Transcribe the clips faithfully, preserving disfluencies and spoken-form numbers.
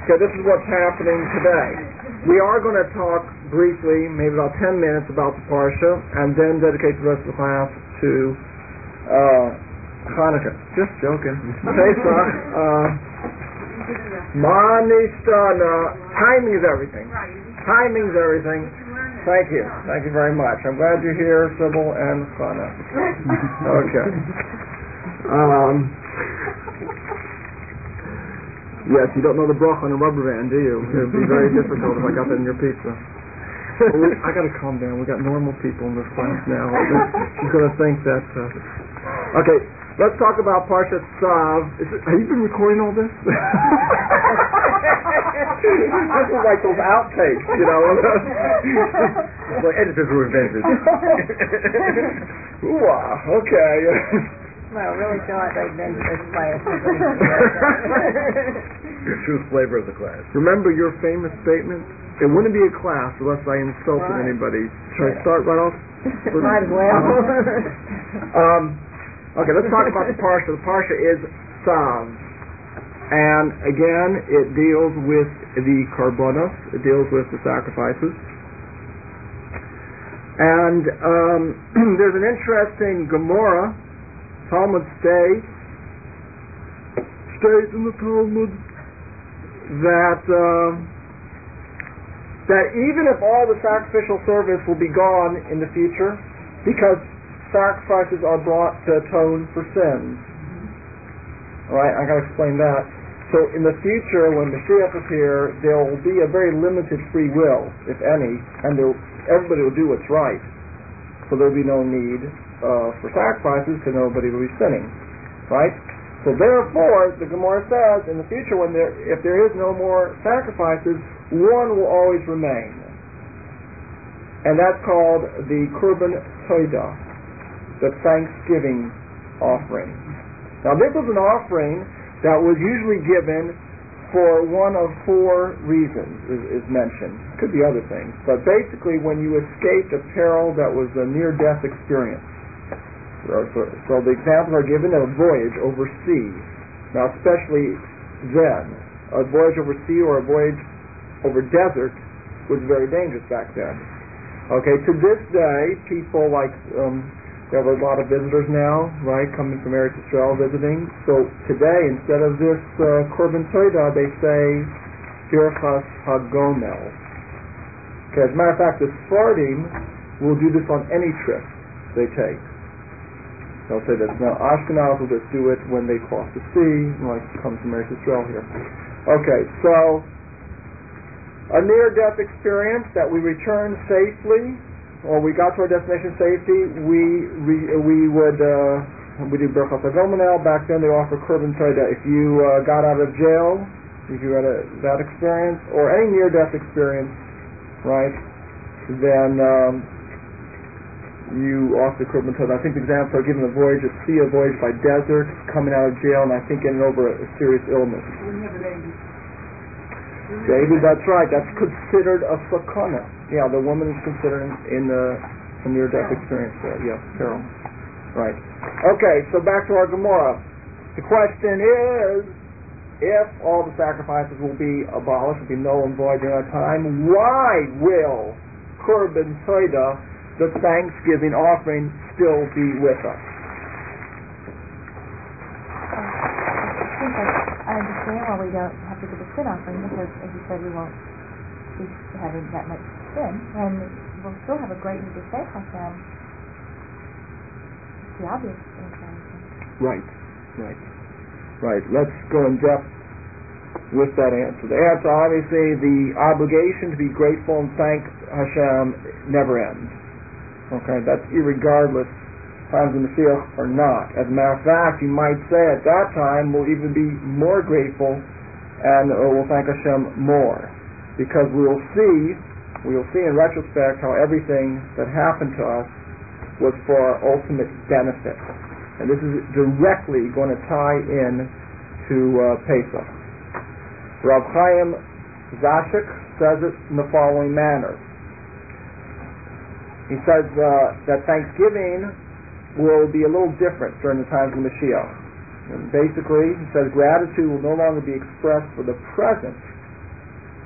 Okay, this is what's happening today. We are going to talk briefly, maybe about ten minutes, about the Parsha, and then dedicate the rest of the class to uh, Hanukkah. Just joking. Pesach. Uh, Manistana. Timing is everything. Timing is everything. Thank you. Thank you very much. I'm glad you're here, Sybil and Chana. Okay. Um, yes, you don't know the bracha on a rubber band, do you? It would be very difficult if I got that in your pizza. Well, we, I got to calm down. We got normal people in this class now. She's going to think that. Uh, okay, let's talk about Parshat Tzav. Is it, have you been recording all this? This is like those outtakes, you know. Well, editors were invented. Wow. Okay. Well, really feel like they've been to this class. The true flavor of the class. Remember your famous statement? It wouldn't be a class unless I insulted right. anybody. Should I start right off? Might as well. um, okay, let's talk about the Parsha. The Parsha is Tzav. And again, it deals with the Karbonos. It deals with the sacrifices. And um, there's an interesting Gemara. Talmud states, states in the Talmud that uh, that even if all the sacrificial service will be gone in the future, because sacrifices are brought to atone for sins. All right, I got to explain that. So in the future, when Mashiach is here, there will be a very limited free will, if any, and everybody will do what's right. So there will be no need uh, for sacrifices because nobody will be sinning, right? So therefore, the Gemara says, in the future, when there, if there is no more sacrifices, one will always remain, and that's called the Korban Todah, the Thanksgiving offering. Now, this was an offering that was usually given for one of four reasons, is, is mentioned. Could be other things, but basically when you escaped a peril that was a near-death experience. So, so, so the examples are given of a voyage over sea. Now, especially then, a voyage over sea or a voyage over desert was very dangerous back then. Okay, to this day, people like um, we have a lot of visitors now, right, coming from Eretz Yisrael visiting. So today, instead of this uh, Korban Todah, they say Birchas HaGomel. Okay, as a matter of fact, the Sephardim will do this on any trip they take. They'll say this. Now, Ashkenaz will just do it when they cross the sea, like come from Eretz Yisrael here. Okay, so a near-death experience that we return safely, or we got to our destination safety, we we, we would uh, we do Birchas HaGomel. Back then they offer Korban Todah. If you uh, got out of jail, if you had a, that experience, or any near-death experience, right, then um, you offer Korban Todah. I think the examples are given a voyage at sea, a voyage by desert, coming out of jail, and I think getting over a, a serious illness. David, that's right. That's considered a sakana. Yeah, the woman is considered in the a near-death experience there. Yeah, peril. Right. Okay, so back to our Gemara. The question is, if all the sacrifices will be abolished, will be null and void during that time, why will Korban Todah, the Thanksgiving offering, still be with us? I understand why we don't have to give a sin offering, because, as you said, we won't be having that much sin, and we'll still have a great need to save Hashem. It's the obvious thing. Right, right, right. Let's go in depth with that answer. The answer, obviously, the obligation to be grateful and thank Hashem never ends. Okay, that's irregardless times of Mashiach or not. As a matter of fact, you might say at that time we'll even be more grateful and uh, we'll thank Hashem more, because we will see, we will see in retrospect how everything that happened to us was for our ultimate benefit, and this is directly going to tie in to uh, Pesach. Rav Chaim Zashik says it in the following manner. He says uh, that Thanksgiving will be a little different during the times of Mashiach. And basically, he says gratitude will no longer be expressed for the present,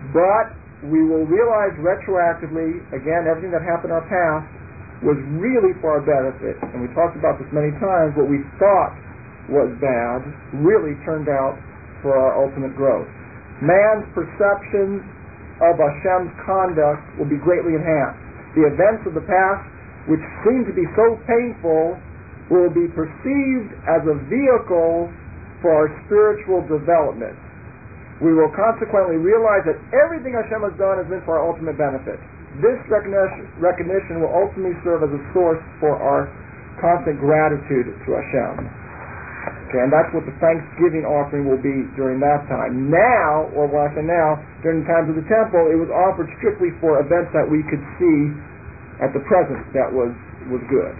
but we will realize retroactively, again, everything that happened in our past was really for our benefit. And we talked about this many times. What we thought was bad really turned out for our ultimate growth. Man's perceptions of Hashem's conduct will be greatly enhanced. The events of the past, which seem to be so painful, will be perceived as a vehicle for our spiritual development. We will consequently realize that everything Hashem has done has been for our ultimate benefit. This recognition, recognition will ultimately serve as a source for our constant gratitude to Hashem. Okay, and that's what the Thanksgiving offering will be during that time. Now, or when I say now, during the times of the temple, it was offered strictly for events that we could see at the present that was, was good.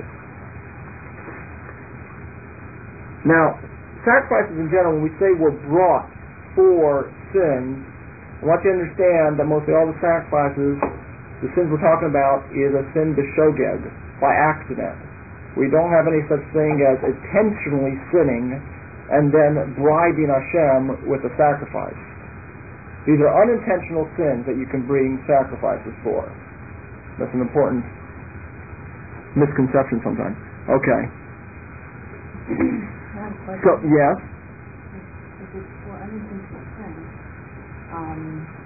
Now, sacrifices in general, when we say were brought for sins, I want you to understand that mostly all the sacrifices, the sins we're talking about, is a sin b'shogeg, by accident. We don't have any such thing as intentionally sinning and then bribing Hashem with a sacrifice. These are unintentional sins that you can bring sacrifices for. That's an important misconception sometimes. Okay. So, yes? If it's for unintentional sin, um,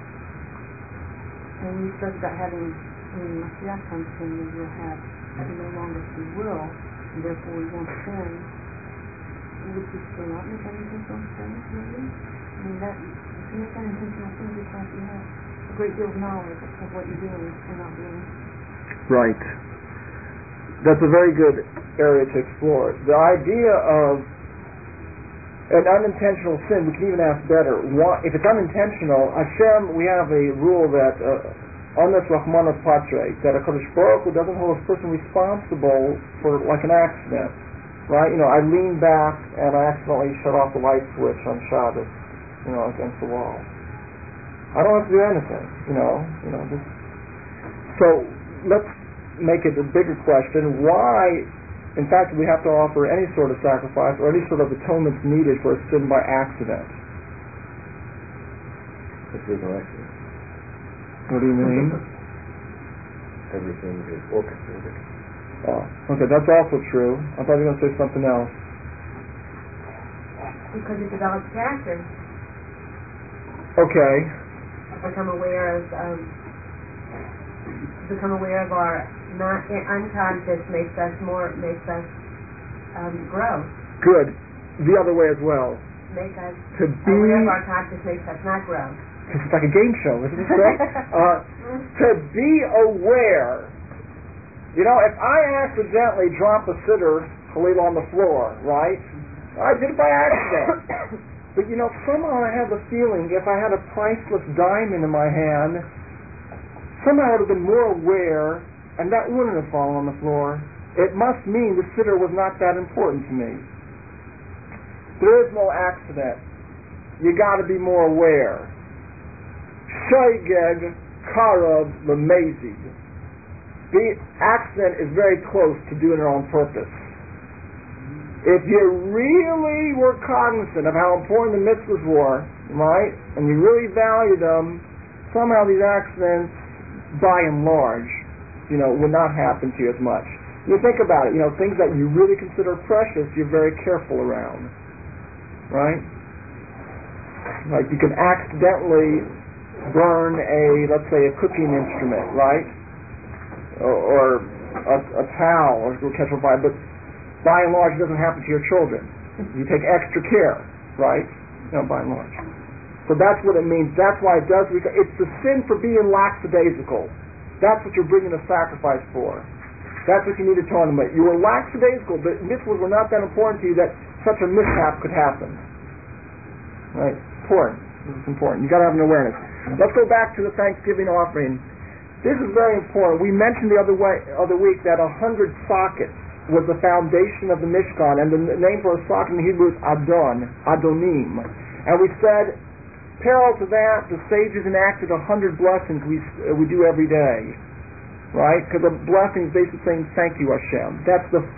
and you spoke about having, when Mashiach comes in, we will have no longer free will, and therefore we won't sin. Would you still not make unintentional sin, really? I mean, that, you can make unintentional sin because you have a great deal of knowledge of what you're doing and not doing. Right. That's a very good area to explore. The idea of an unintentional sin, we can even ask better. What, if it's unintentional, Hashem, we have a rule that Anas Rahman Patre, that a Kodesh Baruch Hu doesn't hold a person responsible for like an accident, right? You know, I lean back and I accidentally shut off the light switch on Shabbos, you know, against the wall. I don't have to do anything, you know, you know. Just, so let's make it a bigger question. Why? In fact, we have to offer any sort of sacrifice or any sort of atonement needed for a sin by accident. If there's no accident. What do you mean? Everything is orchestrated. Oh, okay, that's also true. I thought you were going to say something else. Because it develops character. Okay. Become aware of, um, become aware of our not unconscious makes us more makes us um, grow. Good. The other way as well. Make us to be aware of our conscious makes us not grow. It's like a game show, isn't it? uh, to be aware. You know, if I accidentally drop a sitter Khalil on the floor, right? I did it by accident. But you know, somehow I have a feeling if I had a priceless diamond in my hand, somehow I would have been more aware, and that wouldn't have fallen on the floor. It must mean the sitter was not that important to me. There is no accident. You got to be more aware. Shoigeg karav lemezid. The accident is very close to doing it on purpose. If you really were cognizant of how important the mitzvahs were, right, and you really valued them, somehow these accidents, by and large, you know, would not happen to you as much. You think about it, you know, things that you really consider precious, you're very careful around, right? Like you can accidentally burn a, let's say, a cooking instrument, right? Or, or a, a towel, or catch on fire, but by and large it doesn't happen to your children. You take extra care, right? You know, by and large. So that's what it means. That's why it does. It's the sin for being lackadaisical. That's what you're bringing a sacrifice for. That's what you need atonement. You were lackadaisical. The mitzvahs were not that important to you that such a mishap could happen. Right? Important. This is important. You got to have an awareness. Let's go back to the Thanksgiving offering. This is very important. We mentioned the other way, other week that a hundred sockets was the foundation of the Mishkan, and the name for a socket in Hebrew is Adon, Adonim. And we said, parallel to that, the sages enacted a hundred blessings we uh, we do every day, right? Because a blessing is basically saying, thank you, Hashem. That's the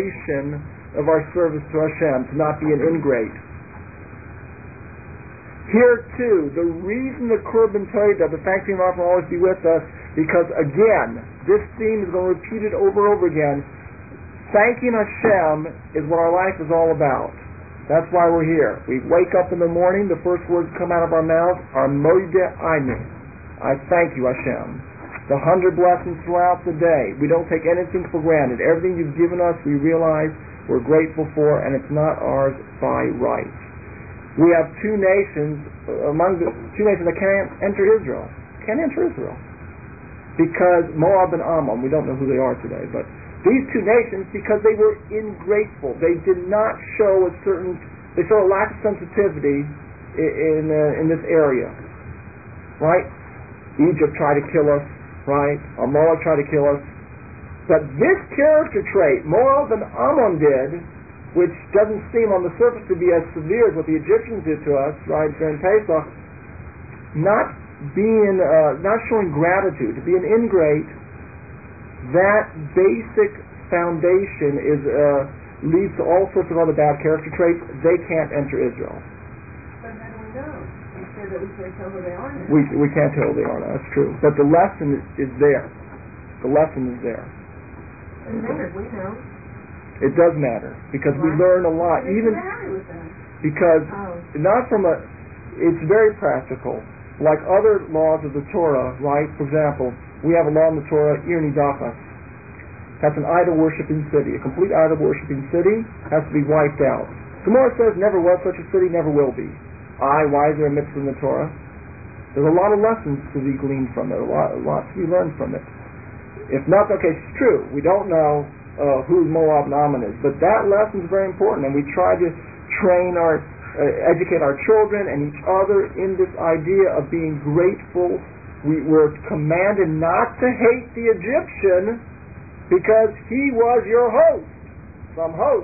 foundation of our service to Hashem, to not be an ingrate. Here too, the reason the Korban Todah, the thanksgiving offering, will always be with us, because again, this theme is going to repeat it over and over again. Thanking Hashem is what our life is all about. That's why we're here. We wake up in the morning, the first words come out of our mouths are Modeh Ani. I thank you, Hashem. The hundred blessings throughout the day. We don't take anything for granted. Everything you've given us, we realize we're grateful for, and it's not ours by right. We have two nations, among the two nations that can't enter Israel. Can't enter Israel. Because Moab and Ammon, we don't know who they are today, but these two nations, because they were ingrateful. They did not show a certain, they showed a lack of sensitivity in, uh, in this area. Right? Egypt tried to kill us, right? Amalek tried to kill us. But this character trait, Moab and Ammon did, which doesn't seem on the surface to be as severe as what the Egyptians did to us, right, during Pesach, not being, uh, not showing gratitude, to be an ingrate, that basic foundation is uh, leads to all sorts of other bad character traits. They can't enter Israel. But how do we know? You said that we can't tell who they are now. We, we can't tell who they are now, that's true. But the lesson is, is there. The lesson is there. It matters, we know. It does matter, because we learn a lot, even because oh. not from a, it's very practical. Like other laws of the Torah, right? For example, we have a law in the Torah, Ir Nidachas. That's an idol-worshipping city. A complete idol-worshipping city has to be wiped out. Gemara says never was such a city, never will be. I, why is there a mitzvah in the Torah? There's a lot of lessons to be gleaned from it, a lot, a lot to be learned from it. If not, okay, it's true. We don't know Uh, who Moab and Ammon is. But that lesson is very important, and we try to train our, uh, educate our children and each other in this idea of being grateful. We, we're commanded not to hate the Egyptian because he was your host, some host,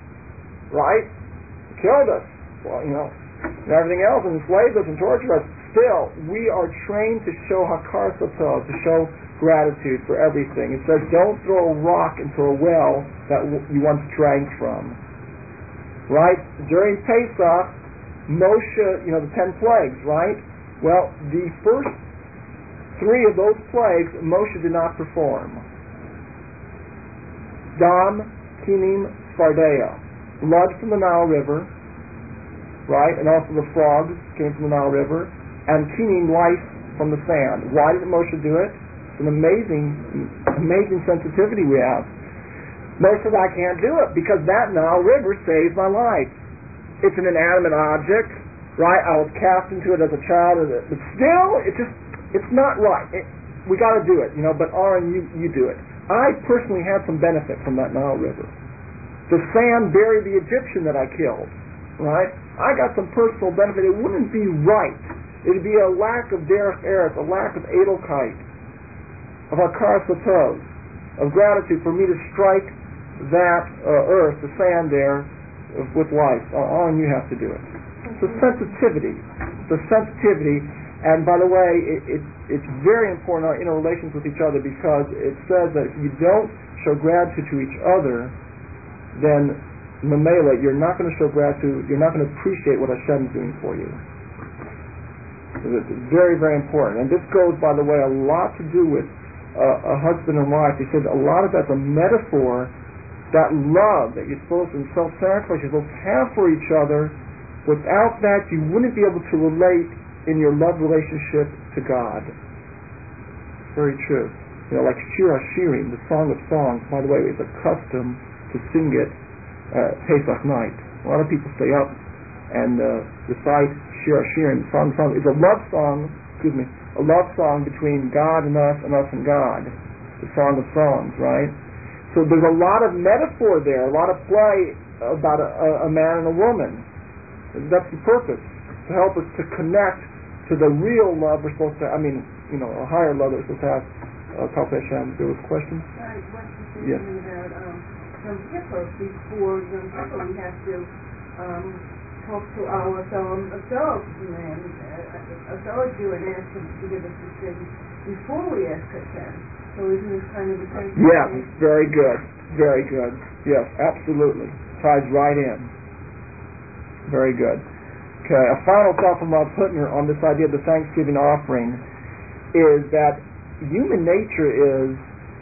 right? He killed us, well, you know, and everything else, and enslaved us and tortured us. Still, we are trained to show hakar satov, to show gratitude for everything. It says, don't throw a rock into a well that w- you once drank from. Right? During Pesach, Moshe, you know, the ten plagues, right? Well, the first three of those plagues, Moshe did not perform. Dam, Kinim, Sfardea. Blood from the Nile River, right? And also the frogs came from the Nile River. And Kinim, lice from the sand. Why did Moshe do it? It's an amazing, amazing sensitivity we have. Moshe said, I can't do it because that Nile River saved my life. It's an inanimate object, right? I was cast into it as a child, but still, it's just, it's not right. It, we got to do it, you know. But Aaron, you you do it. I personally had some benefit from that Nile River. The sand buried the Egyptian that I killed, right? I got some personal benefit. It wouldn't be right. It would be a lack of derech eretz, a lack of edelkeit, of hakar satov, of gratitude for me to strike that uh, earth, the sand there, uh, with life. Uh, Aaron, you have to do it. It's a sensitivity. It's a sensitivity. And by the way, it, it, it's very important in our interrelations with each other, because it says that if you don't show gratitude to each other, then mamela, you're not going to show gratitude, you're not going to appreciate what Hashem is doing for you. It's very, very important. And this goes, by the way, a lot to do with Uh, a husband and wife. He said a lot of that's a metaphor, that love that you're supposed to, and self-sacrifice you're supposed to have for each other. Without that, you wouldn't be able to relate in your love relationship to God. It's very true. You know, like Shir HaShirim, the Song of Songs. By the way, it's a custom to sing it uh, Pesach night. A lot of people stay up and uh, recite Shir HaShirim, the Song of Songs. It's a love song. Excuse me. A love song between God and us and us and God. The Song of Songs, right? So there's a lot of metaphor there, a lot of play about a, a man and a woman. That's the purpose, to help us to connect to the real love we're supposed to, I mean, you know, a higher love that we're supposed to have. Uh, Tal Peshem, there was a question? Right, what you're yes. saying about um, Yom Kippur, before Yom Kippur we have to um, talk to our fellow, a fellow man, a fellow Jew, and ask him to give us the sins before we ask Hashem. So isn't this kind of the same thing? Yeah, very good, very good. Yes, absolutely. Ties right in. Very good. Okay, a final thought from Rob Putner on this idea of the Thanksgiving offering is that human nature is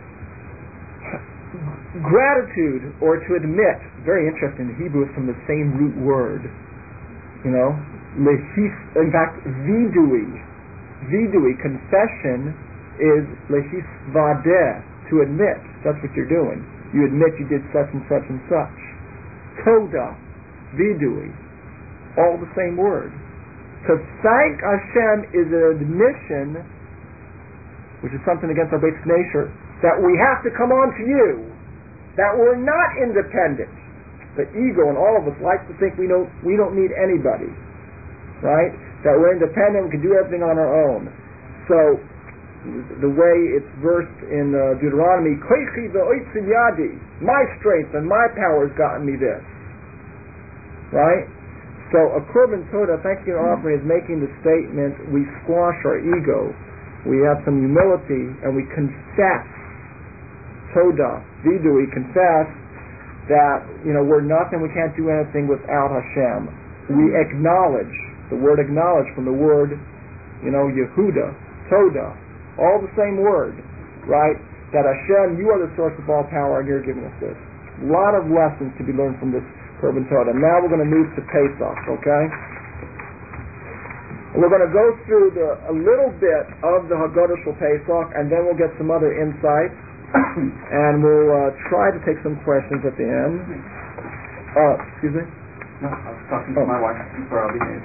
gratitude, or to admit, very interesting, the Hebrew is from the same root word, you know, lehis, in fact, vidui, vidui, confession is lehisvadeh, to admit, that's what you're doing. You admit you did such and such and such. Toda, vidui, all the same word. To thank Hashem is an admission, which is something against our basic nature, that we have to come on to you, that we're not independent. The ego in all of us likes to think we don't we don't need anybody, right? That we're independent, we can do everything on our own. So the way it's versed in uh, Deuteronomy, Koichi v'oitzi yadi, my strength and my power has gotten me this, right? So a korban toda, Thanksgiving offering, is making the statement: we squash our ego, we have some humility, and we confess. Toda, vidu, we confess that, you know, we're nothing, we can't do anything without Hashem. We acknowledge, the word acknowledge from the word, you know, Yehuda, Toda, all the same word, right? That Hashem, you are the source of all power and you're giving us this. A lot of lessons to be learned from this korban toda. Now we're going to move to Pesach, okay? We're going to go through the, a little bit of the Haggadah Shel Pesach, and then we'll get some other insights. And we'll uh, try to take some questions at the end. Uh, excuse me? No, I was talking to oh. my wife before I'll behave.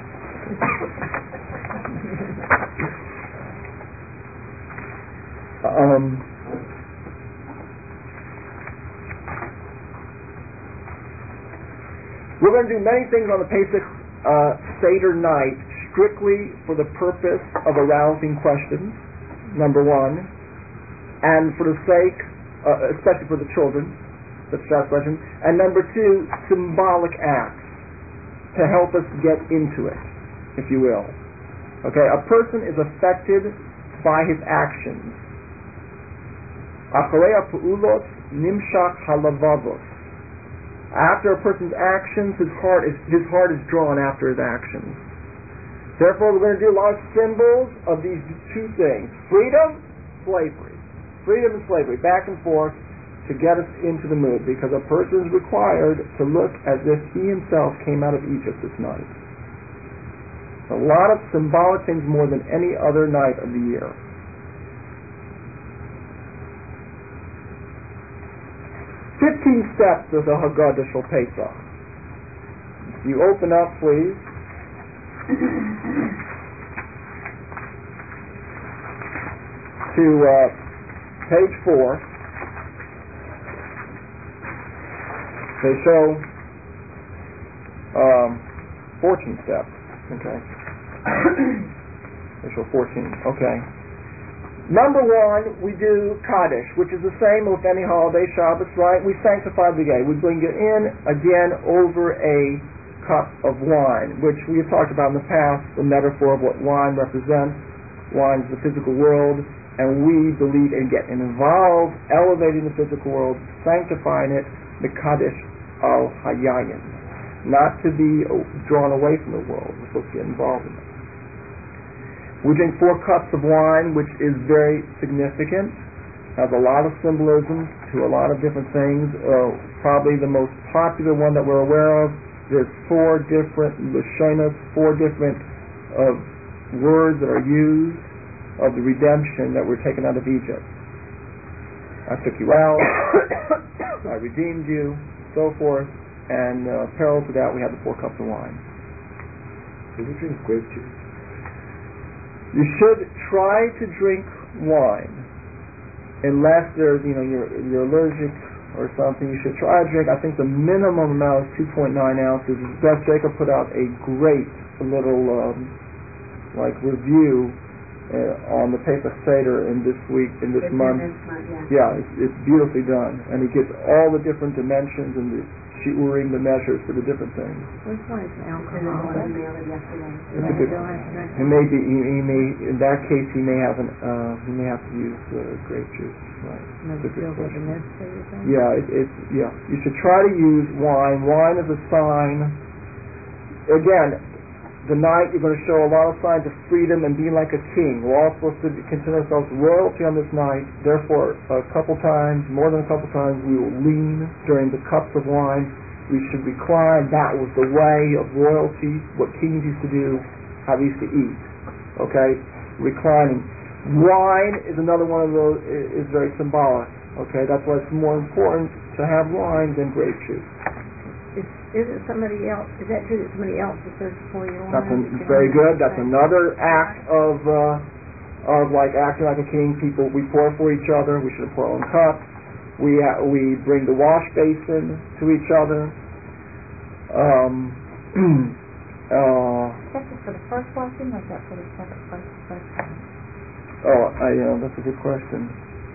um, we're going to do many things on the Pesach uh, Seder night strictly for the purpose of arousing questions, number one. And for the sake, uh, especially for the children, that's that question. And number two, symbolic acts to help us get into it, if you will. Okay, a person is affected by his actions. Acharei ha'pa'ulot nimshach halavavos. After a person's actions, his heart is his heart is drawn after his actions. Therefore, we're going to do a lot of symbols of these two things: freedom, slavery. Freedom and slavery, back and forth, to get us into the mood, because a person is required to look as if he himself came out of Egypt this night. A lot of symbolic things more than any other night of the year. Fifteen steps of the Haggadah Shel Pesach. You open up, please. to uh, page four. They show um, fourteen steps. Okay. They show fourteen. Okay. Number one, we do Kaddish, which is the same with any holiday, Shabbos, right? We sanctify the day. We bring it in, again, over a cup of wine, which we have talked about in the past, the metaphor of what wine represents. Wine is the physical world, and we believe in getting involved, elevating the physical world, sanctifying it, the Kaddish al Hayayin. Not to be drawn away from the world, we're supposed to get involved in it. We drink four cups of wine, which is very significant, has a lot of symbolism to a lot of different things. Uh, probably the most popular one that we're aware of, there's four different lashonos, four different uh, words that are used of the redemption that we're taken out of Egypt. I took you out, I redeemed you, so forth, and uh, parallel to that we have the four cups of wine. Do we drink grape juice? You should try to drink wine, unless there's, you know, you're you're allergic or something. You should try to drink. I think the minimum amount is two point nine ounces. Beth Jacob put out a great little um, like review uh, on the Pesach Seder in this week, in this It's month. in this month, yeah. Yeah, it's, it's beautifully done, and he gives all the different dimensions and the shiurim, the measures for the different things. Which one is And then alcohol? one email it yesterday. It's a Yeah, good. don't have to drink He may be. He, he may. In that case, he may have an. Uh, he may have to use uh, grape juice. Right. No, It's a good still with the question. mist or anything? Yeah. It, it's. Yeah. You should try to use wine. Wine is a sign. Again, the night you're going to show a lot of signs of freedom and being like a king. We're all supposed to consider ourselves royalty on this night. Therefore, a couple times, more than a couple times, we will lean during the cups of wine. We should recline. That was the way of royalty, what kings used to do, how they used to eat. Okay? Reclining. Wine is another one of those, is very symbolic. Okay? That's why it's more important to have wine than grape juice. Is, isn't somebody else, is that true that somebody else is supposed to pour your wine? That's an, very good. That's another act of, uh, of like acting like a king. People, we pour for each other. We should pour our own cups. We uh, we bring the wash basin to each other. Um, uh, That's just for the first washing, or is that for the second, first, first time? oh, I, uh, that's a good question.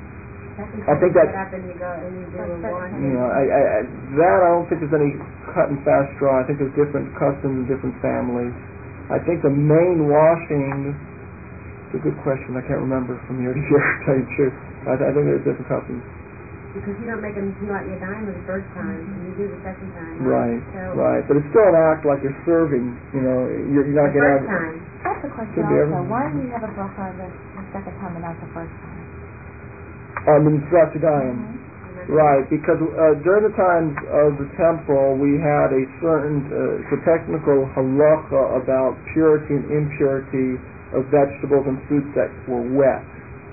I think that, you know, I, I, I, that I don't think there's any cut and fast straw. I think there's different customs in different families. I think the main washing, it's a good question. I can't remember from year to year, to tell you the truth. I, I think there's different customs. Because you don't make them seem like you're dying the first time, and you do the second time. Right, so right. But it's still an act like you're serving, you know, you're, you're not the getting first out. time. That's the question also. Why do you have a bracha the, the second time and not the first time? On the Mitzvah Yadayim. Mm-hmm. Right, because uh, during the times of the temple, we had a certain, uh, it's a technical halacha about purity and impurity of vegetables and fruits that were wet.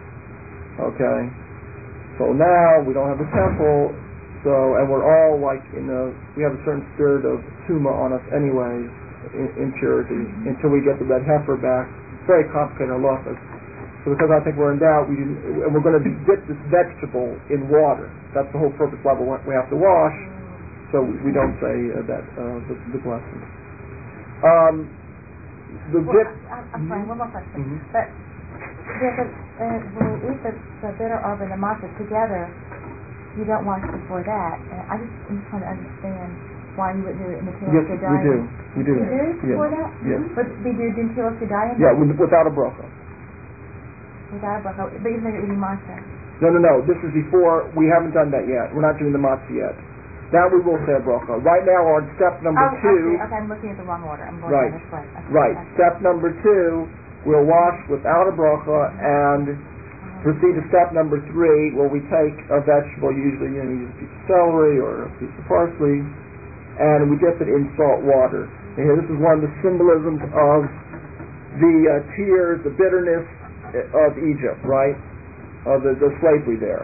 Okay? So now, we don't have the temple, so, and we're all like in a, we have a certain spirit of tuma on us anyway, in, impurity, mm-hmm. until we get the red heifer back. It's very complicated halacha. So because I think we're in doubt, we didn't, and we're going to dip this vegetable in water. That's the whole purpose why we have to wash, so we don't say uh, that, uh, the, the blessing. Um, the well, dip... I, I'm sorry, one more question. Mm-hmm. But there's a, uh, when we eat the, the bitter herb and the matzah together, you don't wash before that. And I just, I'm just trying to understand why you wouldn't do it in the Tilas Yes, Yadayim. we do. We do. You do before yes. that? Yes. But we do it in Tilas Yadayim? Yeah, with, without a bracha. Without a bracha, but even though you're eating matzah. No, no, no. This is before. We haven't done that yet. We're not doing the matzah yet. Now we will say a bracha. Right now we're on step number oh, two. Okay, okay, I'm looking at the wrong order. I'm going right. down this way. Okay, right. okay. Step number two, we'll wash without a bracha and proceed to step number three, where we take a vegetable, usually you know, use a piece of celery or a piece of parsley, and we dip it in salt water. And here, this is one of the symbolisms of the uh, tears, the bitterness of Egypt, right? Of the, the slavery there.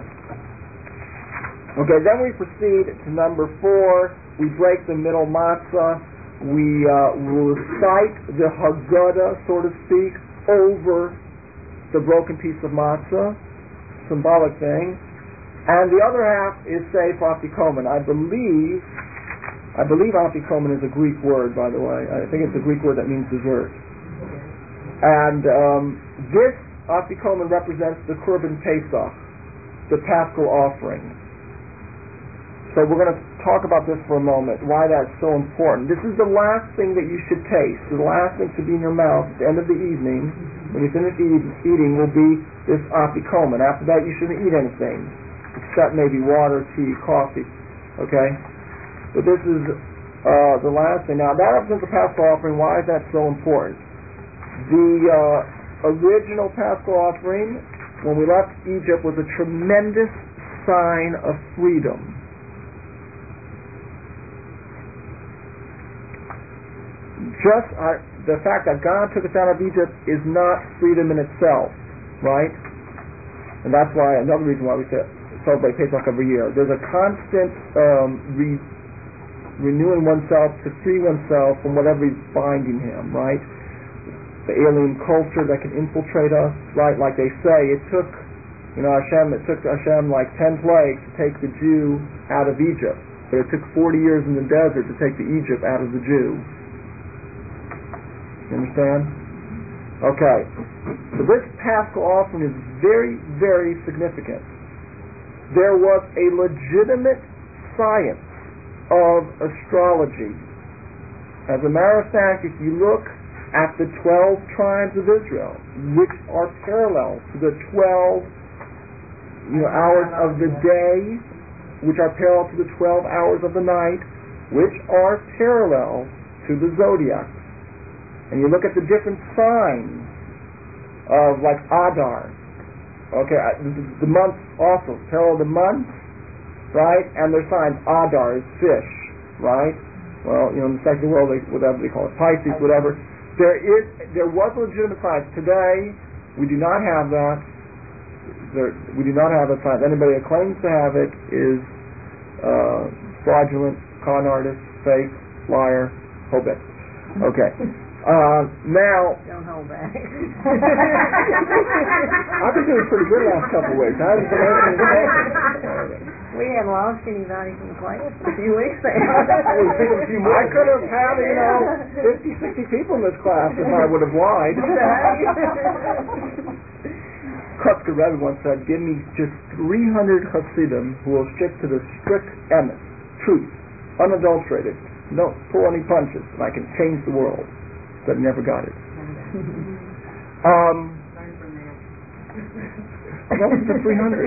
Okay, then we proceed to number four. We break the middle matzah. We uh, recite the Haggadah, so to speak, over the broken piece of matzah, symbolic thing. And the other half is Seif Afikomen. I believe, I believe Afikomen is a Greek word, by the way. I think it's a Greek word that means dessert. And um, this Afikomen represents the Korban Pesach, the Paschal offering. So we're going to talk about this for a moment, why that's so important. This is the last thing that you should taste. The last thing to be in your mouth at the end of the evening, when you finish eat, eating, will be this afikomen. After that, you shouldn't eat anything, except maybe water, tea, coffee. Okay? But this is uh, the last thing. Now, that represents the Paschal offering. Why is that so important? The uh, original Paschal offering, when we left Egypt, was a tremendous sign of freedom. Just our, the fact that God took us out of Egypt is not freedom in itself, right? And that's why, another reason why we celebrate Pesach every year. There's a constant um, re, renewing oneself to free oneself from whatever is binding him, right? The alien culture that can infiltrate us, right? Like they say, it took, you know, Hashem, it took Hashem like ten plagues to take the Jew out of Egypt. But it took forty years in the desert to take the Egypt out of the Jew. You understand? Okay. So this Paschal offering is very, very significant. There was a legitimate science of astrology. As a matter of fact, if you look at the twelve tribes of Israel, which are parallel to the twelve you know, hours of the day, which are parallel to the twelve hours of the night, which are parallel to the zodiac. and you look at the different signs of like Adar, okay, the, the months also, peril of the month, right, and their signs, Adar is fish, right, well, you know, in the secular world, they, whatever they call it, Pisces, whatever, there is, there was a legitimate science. Today, we do not have that. There, we do not have a science. Anybody that claims to have it is uh, fraudulent, con artist, fake, liar, hobit. Okay. Uh, now, Don't hold back. I've been doing pretty good the last couple of weeks. I haven't been anything. We hadn't lost anybody from the class a few weeks ago. I could have had, you know, fifty, sixty people in this class if I would have lied. Kutzker Rebbe once said, give me just three hundred Hasidim who will stick to the strict emes, truth, unadulterated, don't pull any punches, and I can change the world. But never got it. um, I'm up to three hundred.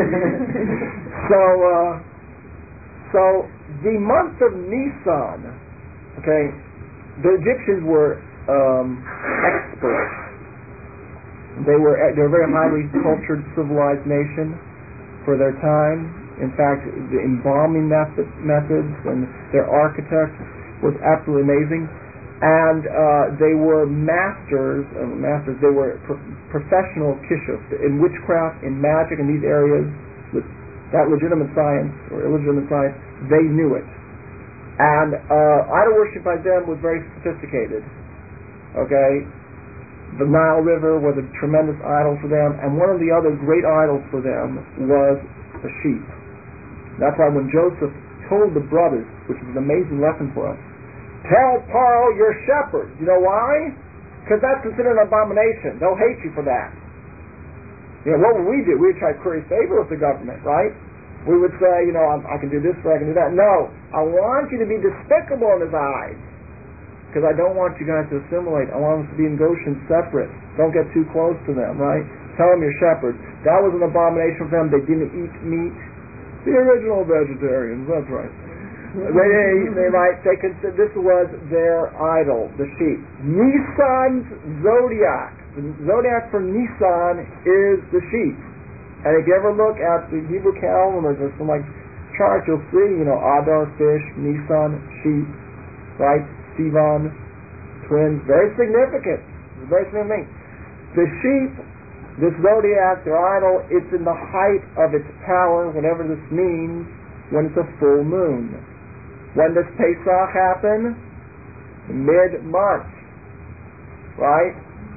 so, uh, so the month of Nisan, okay, the Egyptians were um, experts. They were they were a very highly cultured, civilized nation for their time. In fact, the embalming method, methods and their architects was absolutely amazing. And uh, they were masters, uh, masters. They were pro- professional kishuf in witchcraft, in magic, in these areas. With that legitimate science or illegitimate science, they knew it. And uh, idol worship by them was very sophisticated. Okay, the Nile River was a tremendous idol for them, and one of the other great idols for them was the sheep. That's why when Joseph told the brothers, which is an amazing lesson for us, tell Paro you're shepherds. You know why? Because that's considered an abomination. They'll hate you for that. You know, what would we do? We would try to curry favor with the government, right? We would say, you know, I'm, I can do this or I can do that. No, I want you to be despicable in his eyes. Because I don't want you guys to assimilate. I want us to be in Goshen separate. Don't get too close to them, right? Tell them you're shepherds. That was an abomination for them. They didn't eat meat. The original vegetarians, that's right. They, they might, they consider this was their idol, the sheep. Nisan's zodiac. The zodiac for Nisan is the sheep. And if you ever look at the Hebrew calendar, there's some like charts, you'll see, you know, Adar, fish, Nisan, sheep, right? Sivan, twins, very significant. It's very significant. The sheep, this zodiac, their idol, it's in the height of its power, whatever this means, when it's a full moon. When does Pesach happen? Mid-month. Right?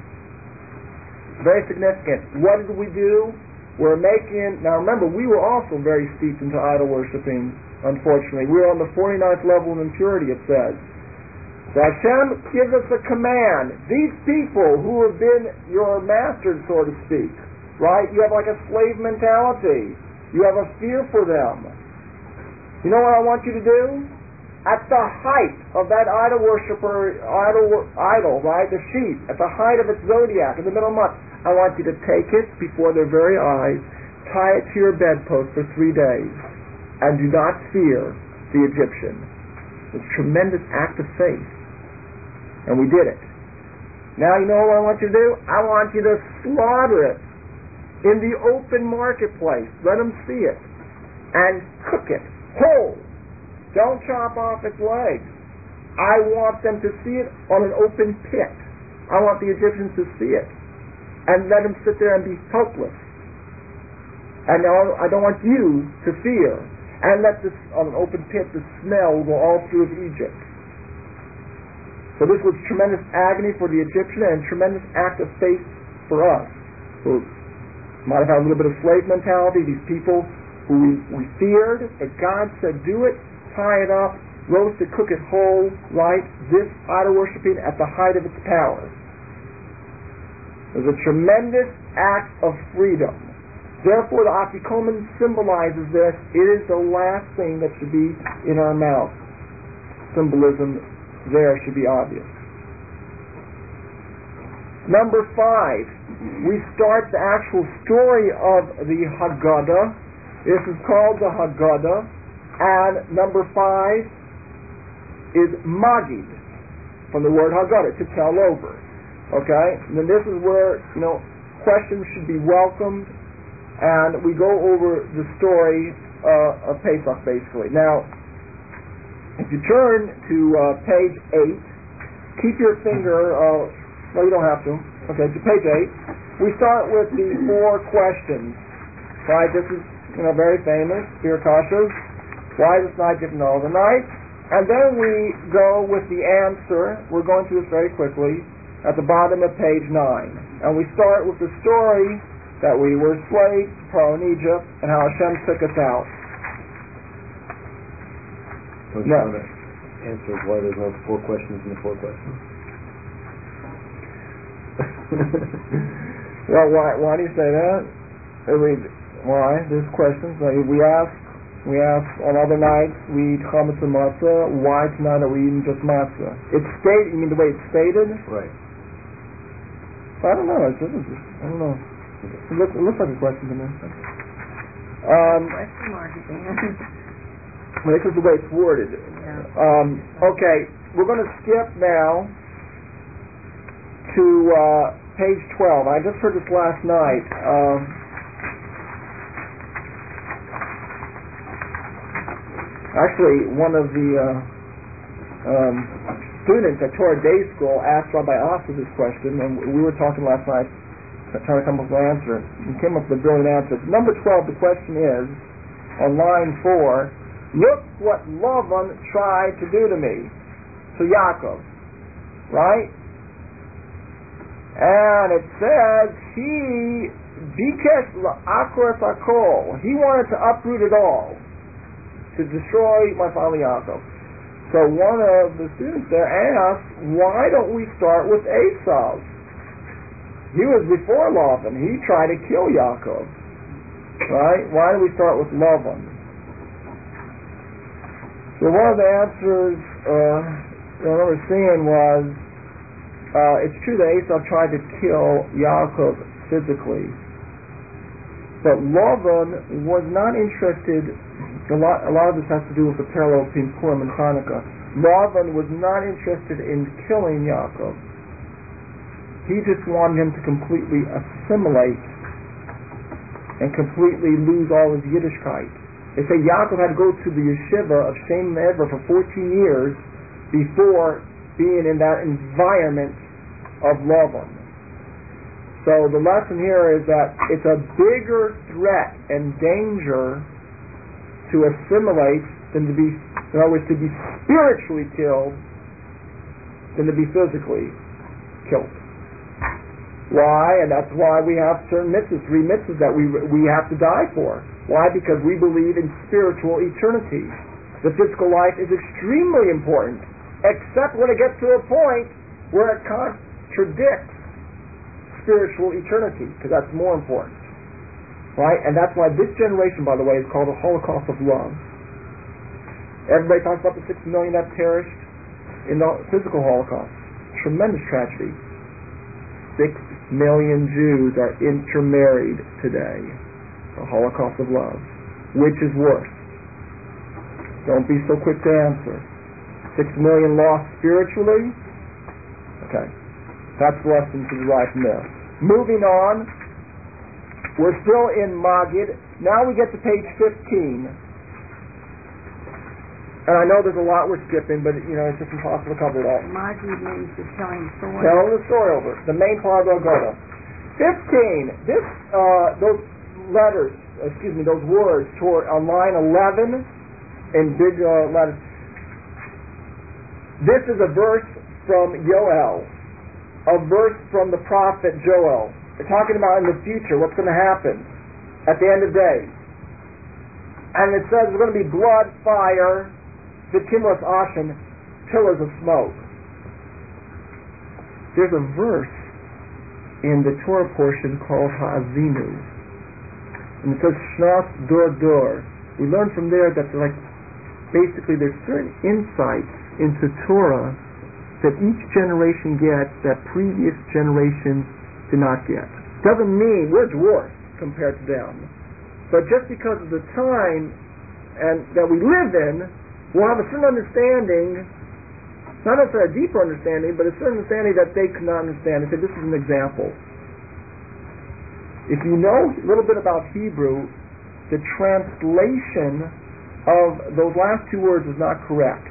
Very significant. What did we do? We're making... Now remember, we were also very steeped into idol worshipping, unfortunately. We were on the forty-ninth level in impurity, it says. So Hashem gives us a command. These people who have been your masters, so to speak, right? You have like a slave mentality. You have a fear for them. You know what I want you to do? At the height of that idol worshiper, idol, idol, right, the sheep, at the height of its zodiac, in the middle of the month, I want you to take it before their very eyes, tie it to your bedpost for three days, and do not fear the Egyptian. It's a tremendous act of faith. And we did it. Now you know what I want you to do? I want you to slaughter it in the open marketplace. Let them see it. And cook it whole. Don't chop off its legs. I want them to see it on an open pit. I want the Egyptians to see it. And let them sit there and be helpless. And now I don't want you to fear. And let this, on an open pit, the smell go all through Egypt. So this was tremendous agony for the Egyptian and a tremendous act of faith for us. Who might have had a little bit of slave mentality, these people who we, we feared, but God said, do it, tie it up, roast it, cook it whole, right? This idol worshiping at the height of its power. There's a tremendous act of freedom. Therefore, the Afikomen symbolizes this. It is the last thing that should be in our mouth. Symbolism there should be obvious. Number five, we start the actual story of the Haggadah. This is called the Haggadah. And number five is Magid. from the word Haggadah, to tell over. Okay? And then this is where, you know, questions should be welcomed, and we go over the story uh, of Pesach, basically. Now, if you turn to uh, page eight, keep your finger, uh, well, you don't have to. Okay, to page eight, we start with the four questions. Right, this is, you know, very famous, Beer Kashas. Why is this night different than all the nights? And then we go with the answer. We're going through this very quickly at the bottom of page nine. And we start with the story that we were slaves to Pharaoh in Egypt and how Hashem took us out. Don't you want to answer why there's no four questions in the four questions? Well, why, why do you say that? I mean, why? There's questions. Like we ask, we ask on other nights we eat chametz and matzah. Why tonight are we eating just matzah? It's stated. You mean the way it's stated? Right. I don't know. It's, it's, I don't know. It looks, it looks like a question to me. Um, Question mark at the end. well, this is the way it's worded. Yeah. Um, okay, we're going to skip now to uh, page twelve. I just heard this last night. Um, Actually, one of the uh, um, students at Torah Day School asked Rabbi Asa this question, and we were talking last night, trying to come up with an answer. He came up with a brilliant answer. Number twelve, the question is, on line four, look what Lavan tried to do to me, to Yaakov, right? And it says he bikesh la'akros hakol. He wanted to uproot it all, to destroy my father Yaakov. So one of the students there asked, why don't we start with Esau? He was before Lavan. He tried to kill Yaakov. Right? Why do we start with Lavan? So one of the answers uh, I remember seeing was, uh, it's true that Esau tried to kill Yaakov physically, but Lavan was not interested. A lot, a lot of this has to do with the parallel between Purim and Hanukkah. Lavan was not interested in killing Yaakov. He just wanted him to completely assimilate and completely lose all his Yiddishkeit. They say Yaakov had to go to the yeshiva of Shem Ever for fourteen years before being in that environment of Lavan. So the lesson here is that it's a bigger threat and danger to assimilate than to be, in other words, to be spiritually killed than to be physically killed. Why? And that's why we have certain mitzvahs, three mitzvahs that we we have to die for. Why? Because we believe in spiritual eternity. The physical life is extremely important, except when it gets to a point where it contradicts spiritual eternity, because that's more important. Right? And that's why this generation, by the way, is called the Holocaust of love. Everybody talks about the six million that perished in the physical Holocaust. Tremendous tragedy. Six million Jews are intermarried today. The Holocaust of love. Which is worse? Don't be so quick to answer. Six million lost spiritually? Okay. That's the lesson to derive from there. Moving on. We're still in Magid. Now we get to page fifteen. And I know there's a lot we're skipping, but you know it's just impossible to cover it all. Magid means just telling the story. Telling the story over. The main part of Haggadah. Fifteen. This, uh, those letters, excuse me, those words toward on line eleven in big uh, letters. This is a verse from Yoel, a verse from the prophet Joel. They're talking about in the future what's going to happen at the end of days. And it says there's going to be blood, fire, the Kimros Ashen, pillars of smoke. There's a verse in the Torah portion called Ha'azinu. And it says Shnas Dor Dor. We learn from there that like basically there's certain insights into Torah that each generation gets that previous generations do not get. Doesn't mean we're dwarfs compared to them, but just because of the time and that we live in, we'll have a certain understanding Not necessarily a deeper understanding, but a certain understanding that they could not understand. I said, this is an example. If you know a little bit about Hebrew, the translation of those last two words is not correct.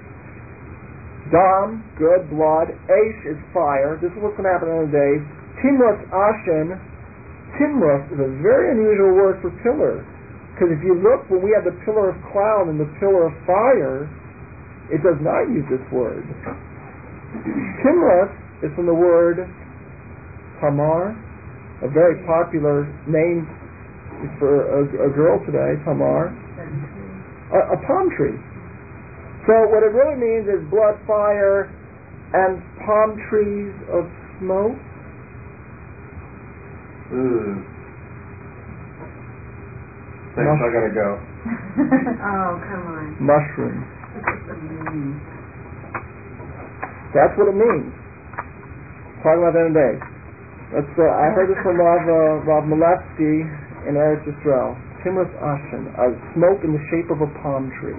Dam, good, blood. Aish is fire. This is what's going to happen in the days. Timrus Ashen. Timrus is a very unusual word for pillar. Because if you look, when we have the pillar of cloud and the pillar of fire, it does not use this word. Timrus is from the word Tamar, a very popular name for a, a girl today, Tamar, a, a palm tree. So what it really means is blood, fire, and palm trees of smoke. Ooh. Thanks, I gotta go. Oh, come on. Mushrooms. That's what it means. Talking about that today. That's uh, I heard this from Rav uh, Rav Milevsky in Eretz Yisrael. Timrus Ashen, a smoke in the shape of a palm tree.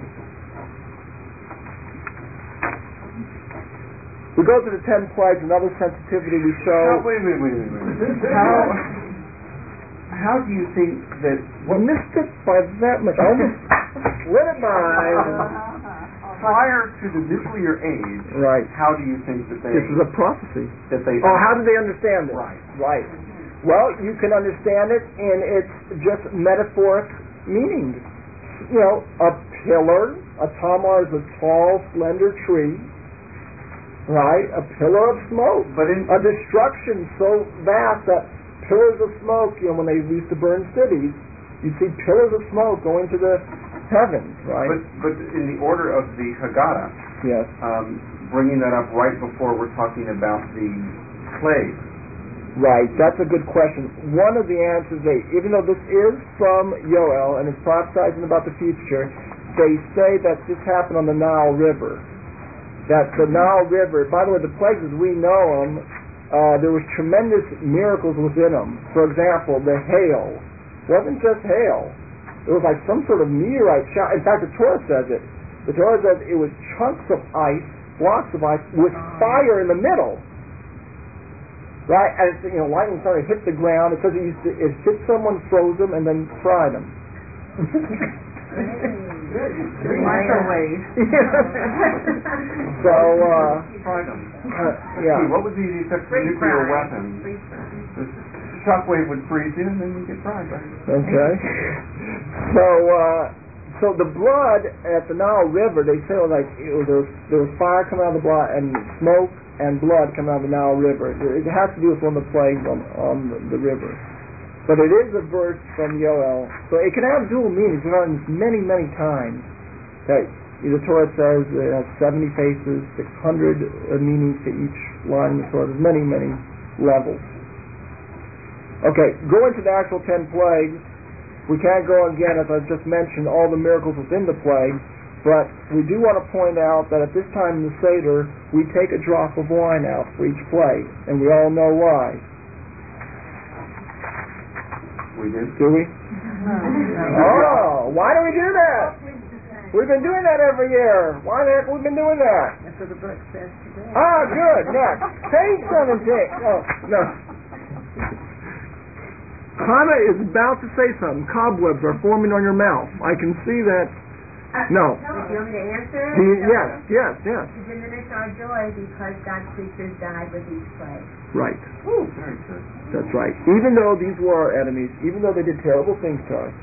We go to the ten plagues, another sensitivity we show. How, wait, wait, wait, wait, wait. How, how do you think that... We missed it by that much. I almost lit it by... Prior to the nuclear age, right. How do you think that they... This is a prophecy. That they... Oh, how did they understand it? Right. Right. Well, you can understand it in its just metaphoric meaning. You know, a pillar, a tamar is a tall, slender tree, right? A pillar of smoke. But in... A destruction so vast that pillars of smoke, you know, when they used to burn cities, you see pillars of smoke going to the heavens, right? But, but in the order of the Haggadah, yes. um, bringing that up right before we're talking about the plague. Right, that's a good question. One of the answers, they, even though this is from Yoel and it's prophesizing about the future, they say that this happened on the Nile River. That the Nile River, by the way, the plagues as we know them, uh, there was tremendous miracles within them. For example, the hail wasn't just hail. It was like some sort of meteorite shower. In fact, the Torah says it. The Torah says it was chunks of ice, blocks of ice, with fire in the middle. Right? And it's, you know, lightning started to hit the ground. It says it used to, it hit someone, froze them, and then fried them. Microwave. So, uh... Fried them. Uh, yeah. What would be the effect of a nuclear weapon? The shockwave would freeze you, and then you get fried, right? Okay. So, uh, so the blood at the Nile River, they say like it was, there was there was fire coming out of the blood and smoke and blood coming out of the Nile River. It has to do with one of the plagues on on the, the river. But it is a verse from Yoel, so it can have dual meanings. We've heard this many, many times. That the Torah says it has seventy faces, six hundred meanings to each line in the Torah. There's many, many levels. Okay, going to the actual ten plagues. We can't go again, as I just mentioned, all the miracles within the plagues, but we do want to point out that at this time in the Seder, we take a drop of wine out for each plague, and we all know why. We do? Do we? Oh, why do we do that? We've been doing that every year. Why the heck have we been doing that? That's what the book says today. Ah, good. Next. Page seventeen. Oh, no. Hannah is about to say something. Cobwebs are forming on your mouth. I can see that. No. Do you want me to answer? Do you, yes, yes, yes. To diminish our joy because God's creatures died with each plague. Right. Ooh, very good. That's right. Even though these were our enemies, even though they did terrible things to us,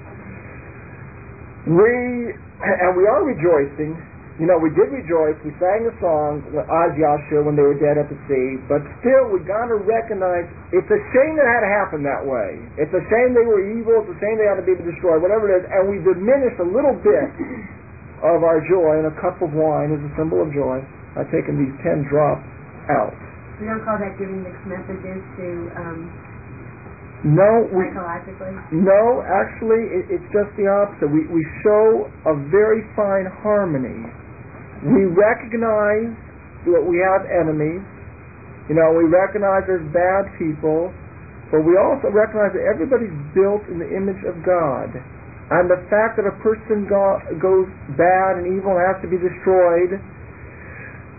we, and we are rejoicing. You know, we did rejoice. We sang a song, Az Yashir, when they were dead at the sea. But still, we got to recognize it's a shame that it had to happen that way. It's a shame they were evil. It's a shame they had to be destroyed. Whatever it is, and we diminished a little bit of our joy. And a cup of wine is a symbol of joy. I've taken these ten drops out. We don't call that giving mixed messages to um, no, we, psychologically. No, actually, it, it's just the opposite. We we show a very fine harmony. We recognize that we have enemies. You know, we recognize there's bad people, but we also recognize that everybody's built in the image of God. And the fact that a person go, goes bad and evil and has to be destroyed,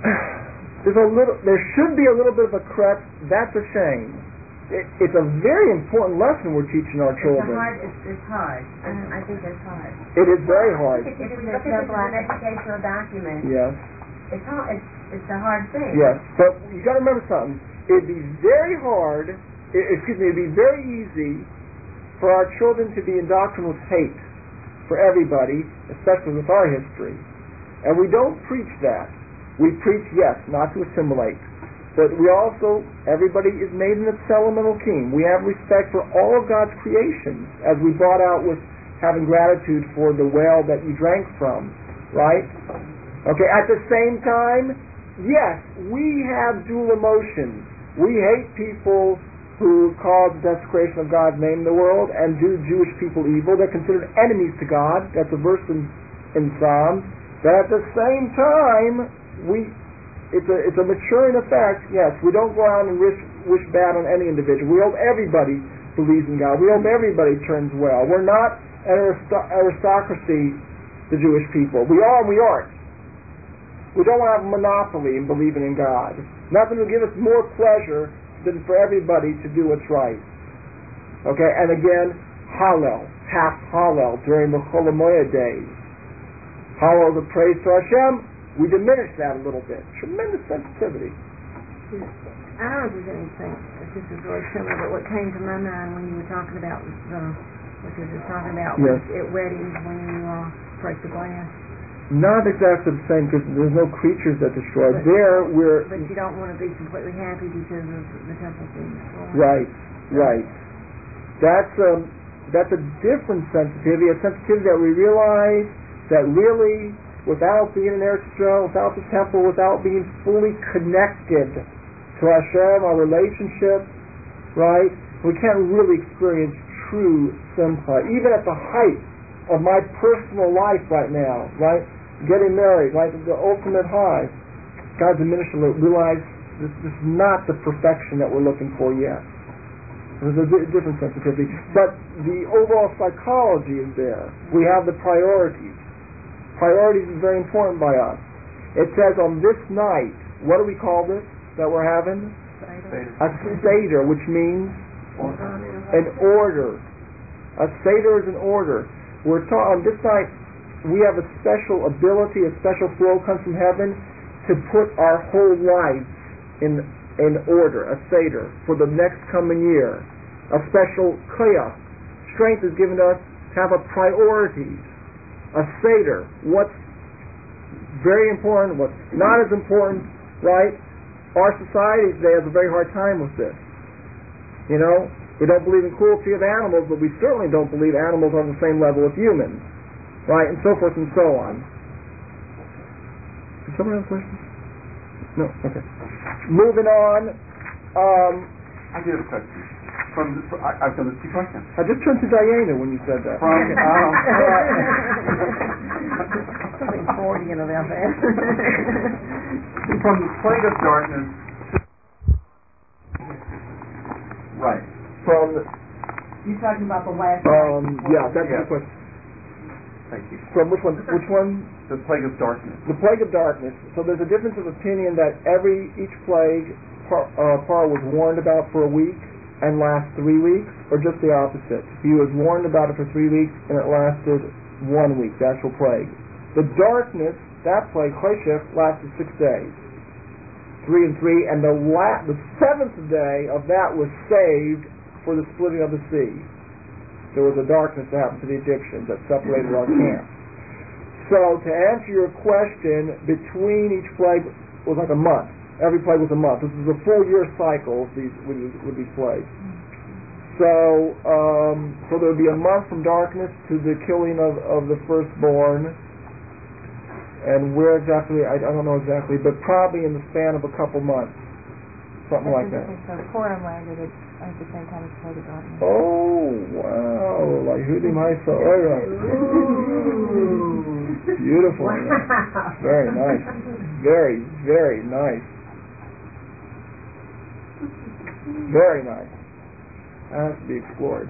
there's a little, there should be a little bit of a crutch. That's a shame. It, it's a very important lesson we're teaching our children. It's hard. It's, it's hard. Um, I think it's hard. It is very hard. If we look at this as an educational document, Yes. it's hard. It's, it's a hard thing. Yes, but you got to remember something. It'd be very hard. i- Excuse me. It'd be very easy for our children to be indoctrinated with hate for everybody, especially with our history. And we don't preach that. We preach, yes, not to assimilate. But we also, everybody is made in its elemental king. We have respect for all of God's creations, as we brought out with having gratitude for the well that you drank from, right? Okay, at the same time, yes, we have dual emotions. We hate people who cause the desecration of God's name in the world and do Jewish people evil. They're considered enemies to God. That's a verse in, in Psalms. But at the same time, we it's a it's a maturing effect. Yes, we don't go out and wish wish bad on any individual. We hope everybody believes in God. We hope everybody turns well. We're not an aristo- aristocracy, the Jewish people. We are and we aren't. We don't want to have a monopoly in believing in God. Nothing will give us more pleasure than for everybody to do what's right. Okay, and again, Hallel, half Hallel during the Chol Hamoed days. Hallel, the praise to Hashem. We diminish that a little bit. Tremendous sensitivity. I don't know if there's anything, if this is really similar, but what came to my mind when you were talking about the, what you were just talking about Yes. was at weddings when you uh, break the glass. Not exactly the same, because there's no creatures that destroy. But- There, we're... But you don't want to be completely happy because of the temple being destroyed. Right, right. That's um, that's a different sensitivity, a sensitivity that we realize that really, without being in Eretz Yisrael, without the temple, without being fully connected to Hashem, our relationship, right, we can't really experience true simcha. Even at the height of my personal life right now, right, getting married, right, the ultimate high, God diminished a little, realize this, this is not the perfection that we're looking for yet. There's a di- different sensitivity. But the overall psychology is there. We have the priorities. Priorities is very important by us. It says on this night, what do we call this that we're having? A Seder, which means an order. A Seder is an order. We're taught on this night, we have a special ability, a special flow comes from heaven to put our whole lives in in order, a Seder, for the next coming year. A special koyach, strength is given to us to have a priorities. A Seder, what's very important, what's not as important, right? Our society today has a very hard time with this. You know, we don't believe in cruelty of animals, but we certainly don't believe animals are on the same level with humans, right? And so forth and so on. Does someone have a question? No? Okay. Moving on. Um, I do have a question. From the, I, I've done this two questions. I just turned to Diana when you said that. From um, Something Freudian about that. from the plague of darkness. Right. From You're talking about the last um, night. yeah, that's Yeah. the question. Thank you. From which one? Which one? The plague of darkness. The plague of darkness. So there's a difference of opinion that every each plague Par, uh, Par was warned about for a week and lasts three weeks, or just the opposite. He was warned about it for three weeks and it lasted one week. The actual plague. The darkness, that plague, Choshech, lasted six days, three and three, and the la- the seventh day of that was saved for the splitting of the sea. There was a darkness that happened to the Egyptians that separated our camp. So to answer your question, between each plague was like a month. Every plague was a month. This is a full year cycle with these, with these, with these plagues. So um, so there would be a month from darkness to the killing of, of the firstborn. And where exactly, I, I don't know exactly, but probably in the span of a couple months. Something like that. So Purim landed at, at the same time as Plague of Darkness. Oh, wow. Like Hudim Haisa. Beautiful. Wow. Very nice. Very, very nice. Very nice. That has to be explored.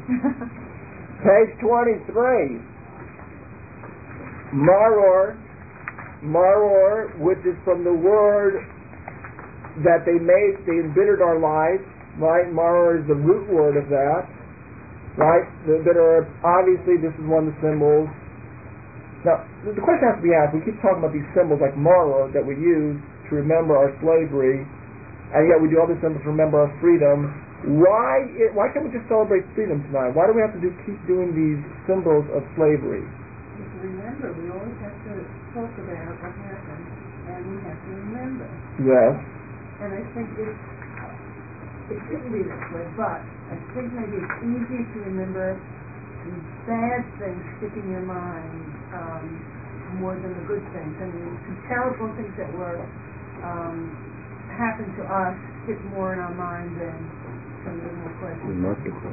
Page twenty-three. Maror, maror, which is from the word that they made, they embittered our lives, right? Maror is the root word of that, right? The bitter, obviously this is one of the symbols. Now, the question has to be asked, we keep talking about these symbols like maror that we use to remember our slavery, and yet we do other symbols to remember our freedom. Why it, why can't we just celebrate freedom tonight? Why do we have to do, keep doing these symbols of slavery? Remember, we always have to talk about what happened, and we have to remember. Yes. And I think it's, it shouldn't be this way, but I think maybe it's easier to remember the bad things stick in your mind um, more than the good things. I mean, some terrible things that were um, happened to us stick more in our mind than some of the more pleasant. Remarkable.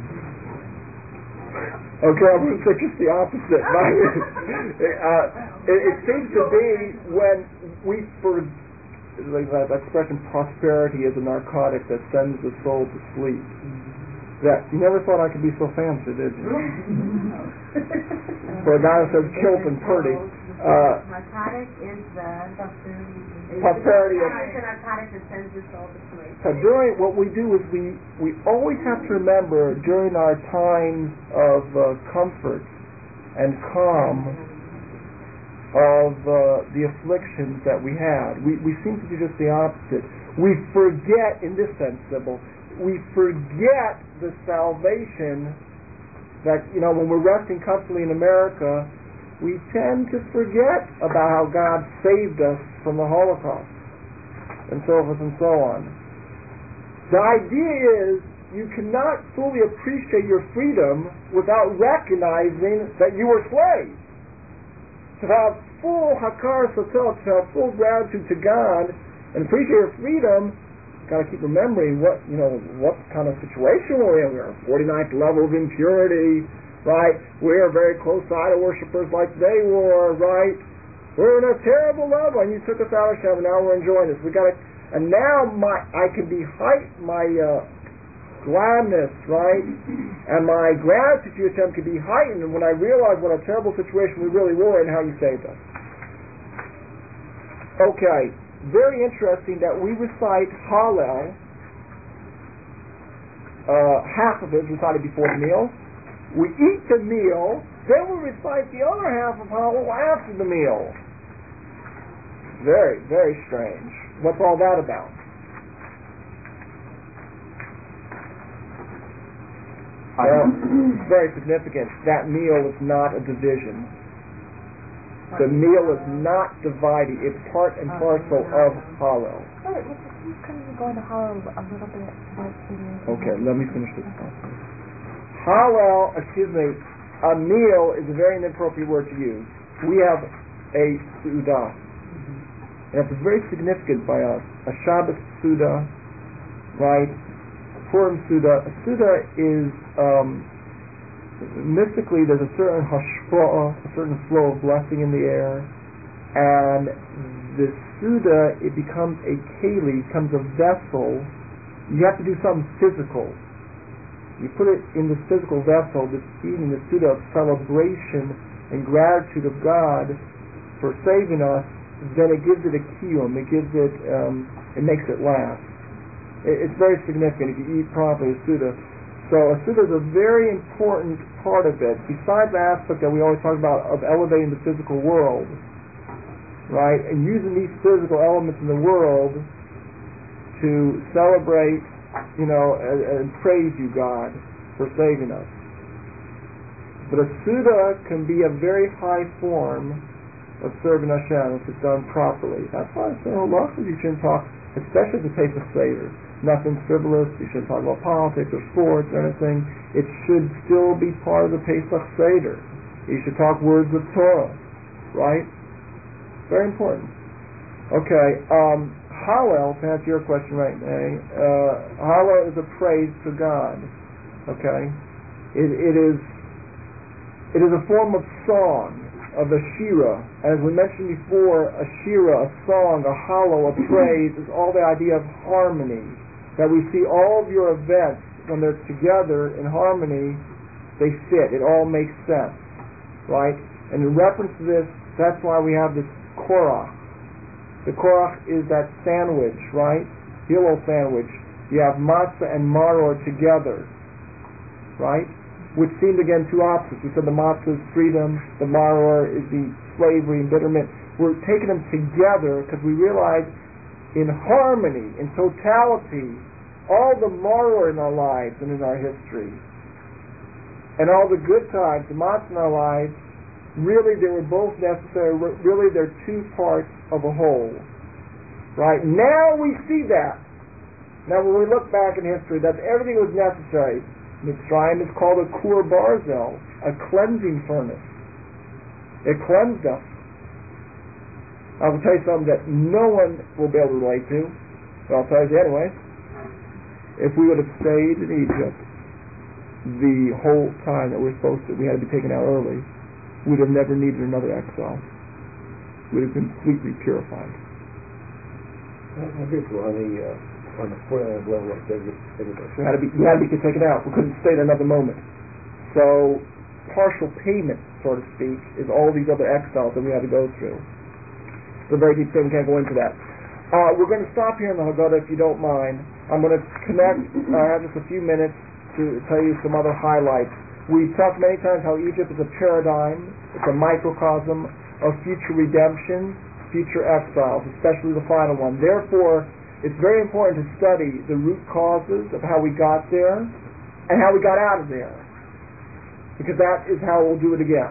Okay, I'm going to say just the opposite. uh, it, it seems to be when we forget, like that expression, prosperity is a narcotic that sends the soul to sleep. That you never thought I could be so fancy, did you? For a guy that says kilt and purdy. Uh, narcotic is the prosperity is It's a narcotic that sends the soul to sleep. So during what we do is we we always have to remember during our times of uh, comfort and calm of uh, the afflictions that we had. We we seem to do just the opposite. We forget, in this sense, Sybil, we forget the salvation that, you know, when we're resting comfortably in America, we tend to forget about how God saved us from the Holocaust and so forth and so on. The idea is you cannot fully appreciate your freedom without recognizing that you were slaves. To have full hakar sotel, to have full gratitude to God and appreciate your freedom, you've got to keep remembering what, you know, what kind of situation we're in. We're at forty-ninth level of impurity, right? We are very close to idol worshippers like they were, right? We're in a terrible level, and you took us out of Hashem, and now we're enjoying this. We got to, and now my I can be height my uh, gladness, right, and my gratitude to Hashem can be heightened when I realize what a terrible situation we really were and how you saved us. Okay, very interesting that we recite Hallel. Uh, half of it is recited before the meal. We eat the meal, then we recite the other half of Hallel after the meal. Very, very strange. What's all that about? Well, it's very significant. That meal is not a division. The meal is not divided. It's part and parcel of Hallel. Well, it, it, can you go into Hallel a little bit? What it is? Okay, let me finish this thought. Hallel, excuse me, a meal is a very inappropriate word to use. We have a Suda. And it's very significant by us. A Shabbos Suda, right? Purim Suda. A Suda is, um, mystically, there's a certain hashpa'ah, a certain flow of blessing in the air. And the Suda, it becomes a keli, becomes a vessel. You have to do something physical. You put it in this physical vessel, this eating, the Suda of celebration and gratitude of God for saving us, then it gives it a kiyum, it gives it, um, it makes it last. It, it's very significant if you eat properly, a Suda. So a Suda is a very important part of it, besides the aspect that we always talk about of elevating the physical world, right, and using these physical elements in the world to celebrate, you know, and, and praise you, God, for saving us. But a Suda can be a very high form of serving Hashem if it's done properly. That's why I say, halacha, you shouldn't talk, especially the Pesach Seder, nothing frivolous. You shouldn't talk about politics or sports or anything. It should still be part of the Pesach Seder. You should talk words of Torah, right? Very important. Okay, um, Hallel, to answer your question right now, uh, Hallel is a praise to God. Okay, it, it is it is a form of song, of a shira. As we mentioned before, a shira, a song, a Hallel, a praise, is all the idea of harmony. That we see all of your events, when they're together in harmony, they fit. It all makes sense, right? And in reference to this, that's why we have this korach, The korach is that sandwich, right? Hillel sandwich. You have matzah and maror together, right? Which seemed again two opposites. We said the matzah is freedom, the maror is the slavery and bitterment. We're taking them together because we realize in harmony, in totality, all the maror in our lives and in our history, and all the good times, the matzah in our lives, really they were both necessary. Really they're two parts of a whole. Right? Now we see that. Now when we look back in history, that everything was necessary. Mitzrayim is called a kur barzel, a cleansing furnace. It cleansed us. I will tell you something that no one will be able to relate to, but I'll tell you anyway. If we would have stayed in Egypt the whole time that we're supposed to, we had to be taken out early, we'd have never needed another exile. We'd have been completely purified. I agree with you on the uh, on the foreland level of everybody. We had to be we had to be taken out. We couldn't stay there another moment. So partial payment, so to speak, is all these other exiles that we had to go through. It's a very deep thing. We can't go into that. Uh, we're going to stop here in the Haggadah, if you don't mind. I'm going to connect. I have just a few minutes to tell you some other highlights. We've talked many times how Egypt is a paradigm. It's a microcosm of future redemption, future exiles, especially the final one. Therefore, it's very important to study the root causes of how we got there and how we got out of there, because that is how we'll do it again.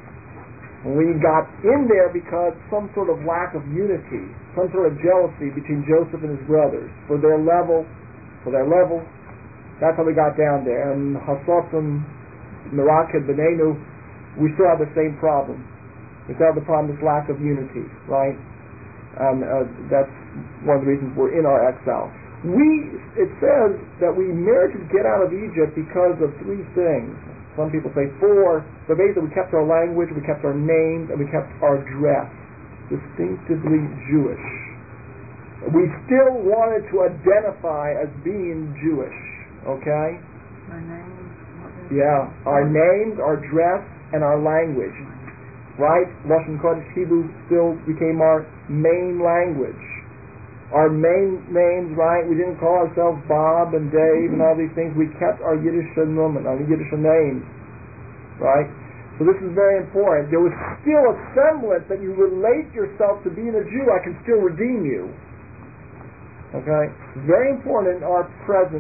We got in there because some sort of lack of unity, some sort of jealousy between Joseph and his brothers for their level, for their level. That's how we got down there. And Hasasim, Merakid, Benenu, we still have the same problem. We still have the problem, this lack of unity, right? And uh, that's one of the reasons we're in our exile. We, it says that we merited to get out of Egypt because of three things. Some people say four, but basically we kept our language, we kept our names, and we kept our dress distinctively Jewish. We still wanted to identify as being Jewish, okay? Our names. Yeah, our names, our dress, and our language, right? Lashon Kodesh Hebrew still became our main language. Our main names, right? We didn't call ourselves Bob and Dave and all these things. We kept our Yiddish and our Yiddish names, right? So this is very important. There was still a semblance that you relate yourself to being a Jew. I can still redeem you. Okay? Very important in our present,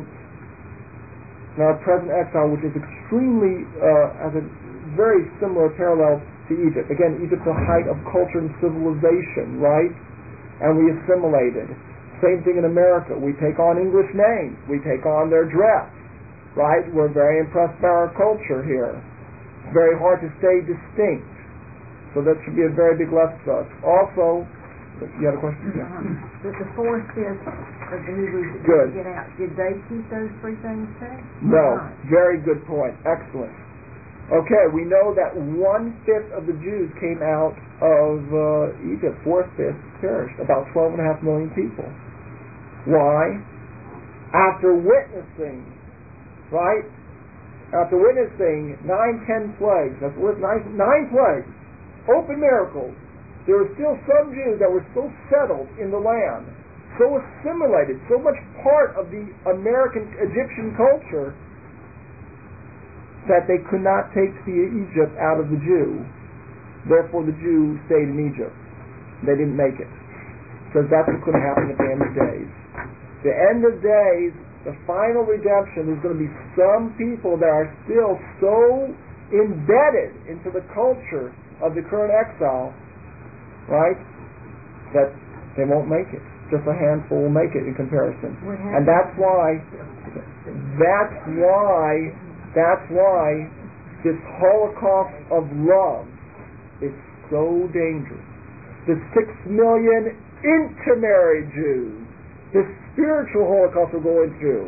in our present exile, which is extremely, uh, has a very similar parallel to Egypt. Again, Egypt's the height of culture and civilization, right? And we assimilated. Same thing in America. We take on English names. We take on their dress, right? We're very impressed by our culture here. It's very hard to stay distinct. So that should be a very big lesson to us. Also, you had a question? Yeah. Uh-huh. The, the four-fifths of the Hebrews that Good. didn't get out, did they keep those three things too? No. Right. Very good point. Excellent. Okay, we know that one-fifth of the Jews came out of uh, Egypt. Four-fifths perished. About twelve and a half million people. Why? After witnessing, right? After witnessing nine, ten plagues, that's worth nine, nine plagues, open miracles, there were still some Jews that were so settled in the land, so assimilated, so much part of the American Egyptian culture, that they could not take the Egypt out of the Jew. Therefore, the Jew stayed in Egypt. They didn't make it. Because that's what's going to happen at the end of days. The end of days, the final redemption, there's going to be some people that are still so embedded into the culture of the current exile, right, that they won't make it. Just a handful will make it in comparison. And that's why, that's why That's why this holocaust of love is so dangerous. The six million intermarried Jews, the spiritual holocaust we're going through,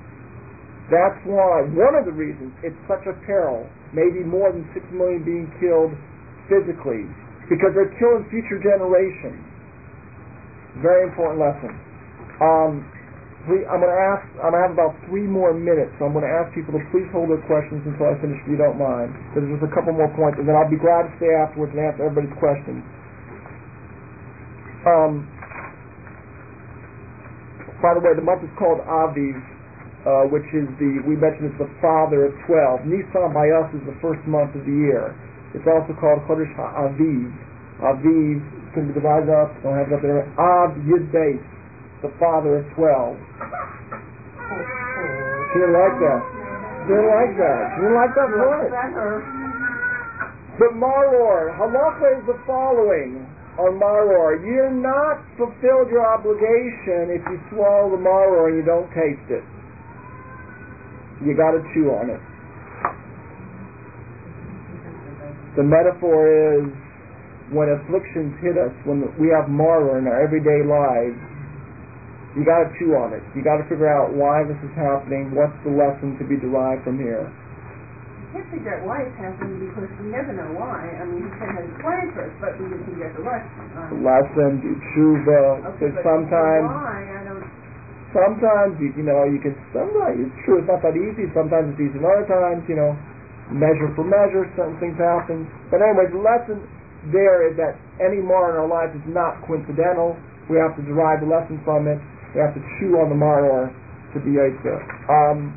that's why, one of the reasons it's such a peril, maybe more than six million being killed physically, because they're killing future generations. Very important lesson. Um, I'm going to ask, I'm going to have about three more minutes, so I'm going to ask people to please hold their questions until I finish, if you don't mind. Because there's just a couple more points, and then I'll be glad to stay afterwards and answer everybody's questions. Um, By the way, the month is called Aviv, uh, which is the, we mentioned it's the father of twelve. Nisan by us is the first month of the year. It's also called Chodesh HaAviv. Aviv can be divided up, don't have it up there. Av Yud Beis, the father of twelve. She didn't like that. She didn't like that. She didn't like that word. But Maror, halacha is the following on Maror. You're not fulfilled your obligation if you swallow the Maror and you don't taste it. You got to chew on it. The metaphor is when afflictions hit us, when we have Maror in our everyday lives, you got to chew on it. You got to figure out why this is happening. What's the lesson to be derived from here? We can't figure out why it's happening because we never know why. I mean, he said has a plan for us, but we didn't get the lesson. Um, The lesson, do tshuva. okay, but sometimes, why? I don't. sometimes you, you know, you can. Sometimes it's true. It's not that easy. Sometimes it's easy. And other times, you know, measure for measure, certain things happen. But anyway, the lesson there is that any mar in our lives is not coincidental. We have to derive the lesson from it. We have to chew on the maror to be Yotzer. Um,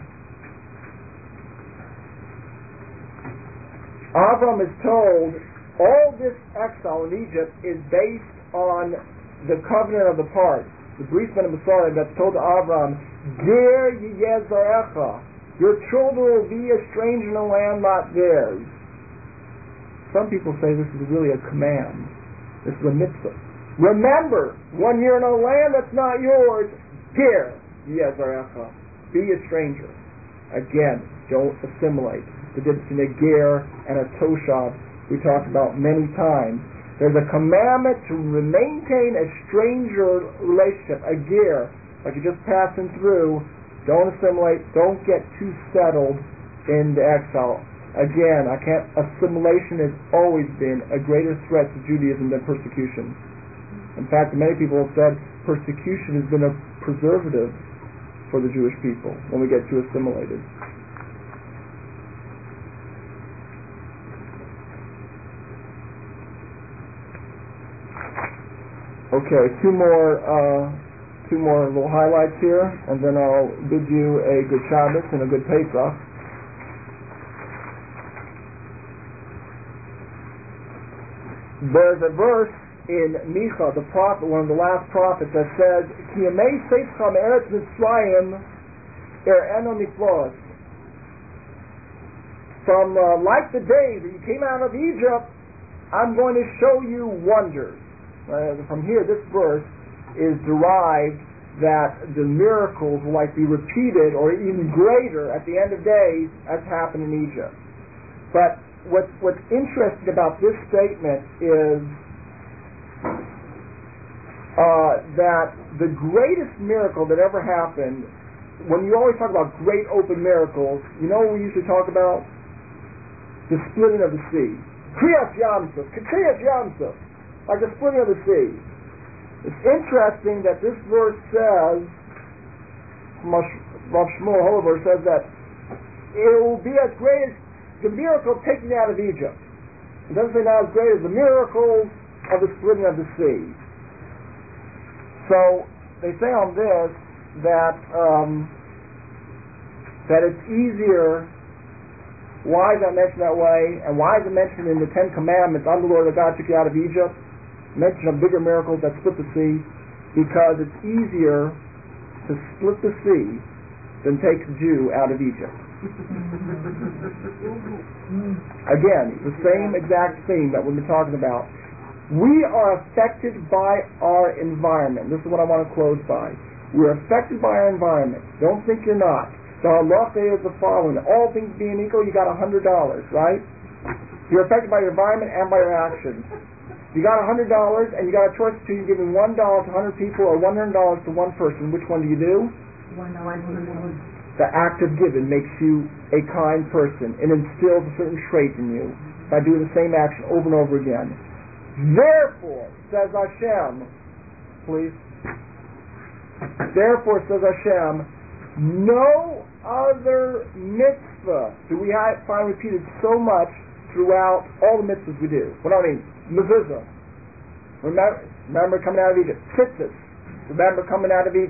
Avram is told all this exile in Egypt is based on the covenant of the parts, the Bris Ben Messiah that's told to Avram, Ger Yezarecha, your children will be a stranger in a land not theirs. Some people say this is really a command. This is a mitzvah. Remember, when you're in a land that's not yours, Ger Yezarecha, be a stranger. Again, don't assimilate. The difference between a ger and a toshav we talked about many times. There's a commandment to maintain a stranger relationship, a ger, like you're just passing through. Don't assimilate. Don't get too settled in the exile. Again, I can't. Assimilation has always been a greater threat to Judaism than persecution. In fact, many people have said persecution has been a preservative for the Jewish people when we get too assimilated. Okay, two more, uh, two more little highlights here, and then I'll bid you a good Shabbos and a good Pesach. There's a verse in Micha, the prophet, one of the last prophets, that says, "Ki yemei seifcha me'eretz Mitzrayim er'eno niflos." From uh, like the days that you came out of Egypt, I'm going to show you wonders. Uh, from here, this verse is derived that the miracles will like be repeated or even greater at the end of days as happened in Egypt. But what, what's interesting about this statement is uh, that the greatest miracle that ever happened, when you always talk about great open miracles, you know what we usually talk about? The splitting of the sea. Kriyas Yamsuf, Kriyas Yamsuf. Like the splitting of the sea. It's interesting that this verse says, Rav Shmuel Holover says that it will be as great as the miracle of taking you out of Egypt. It doesn't say not as great as the miracle of the splitting of the sea. So they say on this that um, that it's easier. Why is that mentioned that way? And why is it mentioned in the Ten Commandments, I'm the Lord the God who took you out of Egypt? Mention of bigger miracles that split the sea, because it's easier to split the sea than take a Jew out of Egypt. Again, the same exact theme that we've been talking about. We are affected by our environment. This is what I want to close by. We're affected by our environment. Don't think you're not. The halacha is the following. All things being equal, you got one hundred dollars, right? You're affected by your environment and by your actions. You got one hundred dollars, and you got a choice between giving one dollar to one hundred people or one hundred dollars to one person. Which one do you do? One dollar. The act of giving makes you a kind person and instills a certain trait in you by doing the same action over and over again. Therefore, says Hashem, please. Therefore, says Hashem, no other mitzvah do we find repeated so much throughout all the mitzvahs we do. What do I mean? Mezuzah. Remember, remember coming out of Egypt. Tzitzis. Remember coming out of Egypt.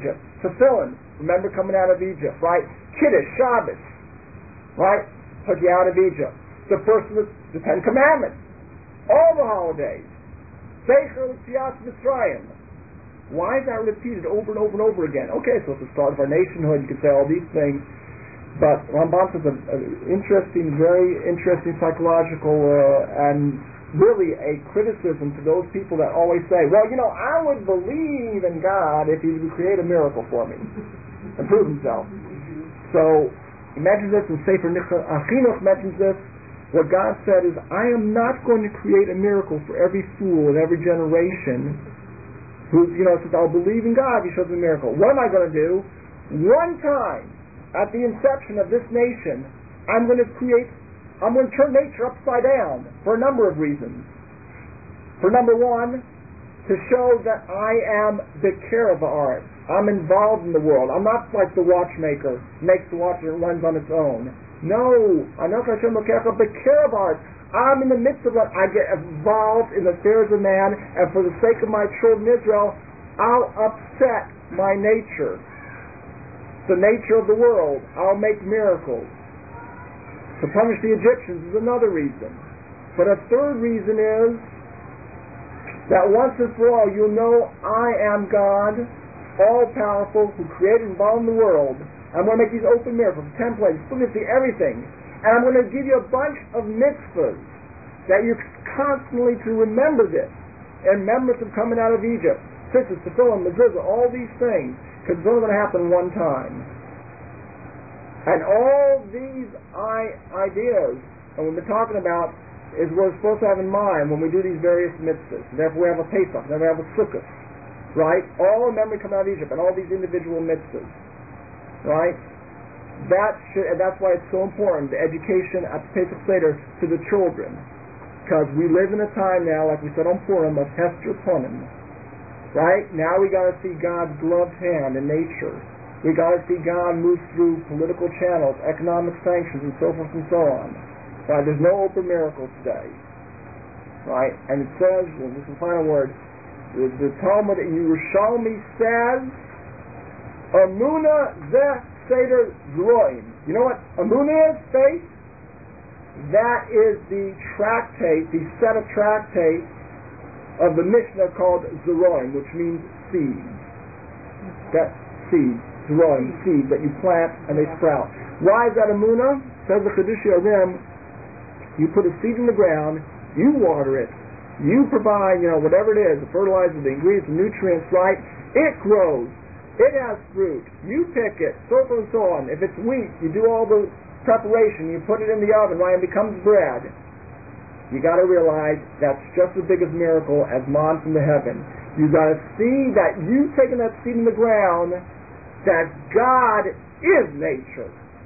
Tefillin, remember coming out of Egypt, right? Kiddush, Shabbos, right? Took you out of Egypt. The first of the, the Ten Commandments, all the holidays. Secher L'Tzias Mitzrayim. Why is that repeated over and over and over again? Okay, so it's the start of our nationhood. You could say all these things, but Rambam says an interesting, very interesting psychological uh, and really a criticism to those people that always say, well, you know, I would believe in God if He would create a miracle for me and prove Himself. So, imagine this, and Sefer Chinuch mentions this. What God said is, I am not going to create a miracle for every fool in every generation who, you know, says, I'll believe in God if He shows me a miracle. What am I going to do? One time, at the inception of this nation, I'm going to create I'm going to turn nature upside down for a number of reasons. For number one, to show that I am the care of the art. I'm involved in the world. I'm not like the watchmaker, makes the watch and runs on its own. No, I'm not Hashem L'Kecha, but care of art. I'm in the midst of it. I get involved in the affairs of man, and for the sake of my children Israel, I'll upset my nature, the nature of the world. I'll make miracles. To punish the Egyptians is another reason. But a third reason is that once and for all you'll know I am God, all-powerful, who created and involved in the world. I'm going to make these open miracles, ten plagues, see everything. And I'm going to give you a bunch of mitzvahs that you're constantly to remember this. And remembrance of coming out of Egypt. Tzitzis, Tefillin, Mezuzah, all these things. Because it's only going to happen one time. And all these I- ideas, and we've been talking about, is what we're supposed to have in mind when we do these various mitzvahs. Therefore we have a Pesach, therefore we have a Sukkot, right? All in memory coming out of Egypt, and all these individual mitzvahs, right? That should, and that's why it's so important, the education at the Pesach Seder to the children. Because we live in a time now, like we said on Purim, of Hester Punim, right? Now we got to see God's gloved hand in nature. We got to see God move through political channels, economic sanctions, and so forth and so on. Right? There's no open miracles today. Right? And it says, and this is the final word, the, the Talmud in Yerushalmi says, Amuna Zeh Seder Zroim. You know what Amuna is? Faith? That is the tractate, the set of tractates of the Mishnah called Zroim, which means seed. That seed. Growing seeds that you plant and they sprout. Why is that Amunah? Says the Chedush Yorim, you put a seed in the ground, you water it, you provide, you know, whatever it is, the fertilizer, the ingredients, the nutrients, right? It grows. It has fruit. You pick it, so forth and so on. If it's wheat, you do all the preparation, you put it in the oven, right, and it becomes bread. You got to realize that's just as big a miracle as man from the heaven. You got to see that you taking that seed in the ground, that God is nature.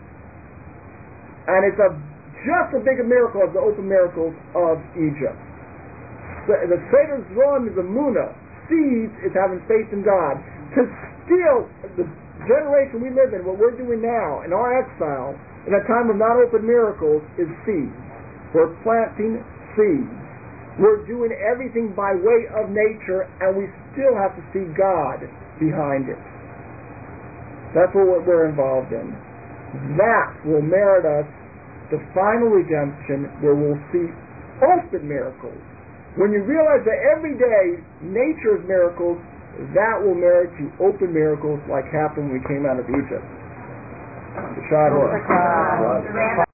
And it's a just as big a miracle as the open miracles of Egypt. The Seder Zroim is a Munah. Seeds is having faith in God. To steal the generation we live in, what we're doing now, in our exile, in a time of not open miracles, is seeds. We're planting seeds. We're doing everything by way of nature, and we still have to see God behind it. That's what we're involved in. That will merit us the final redemption where we'll see open miracles. When you realize that every day nature's miracles, that will merit you open miracles like happened when we came out of Egypt. Shad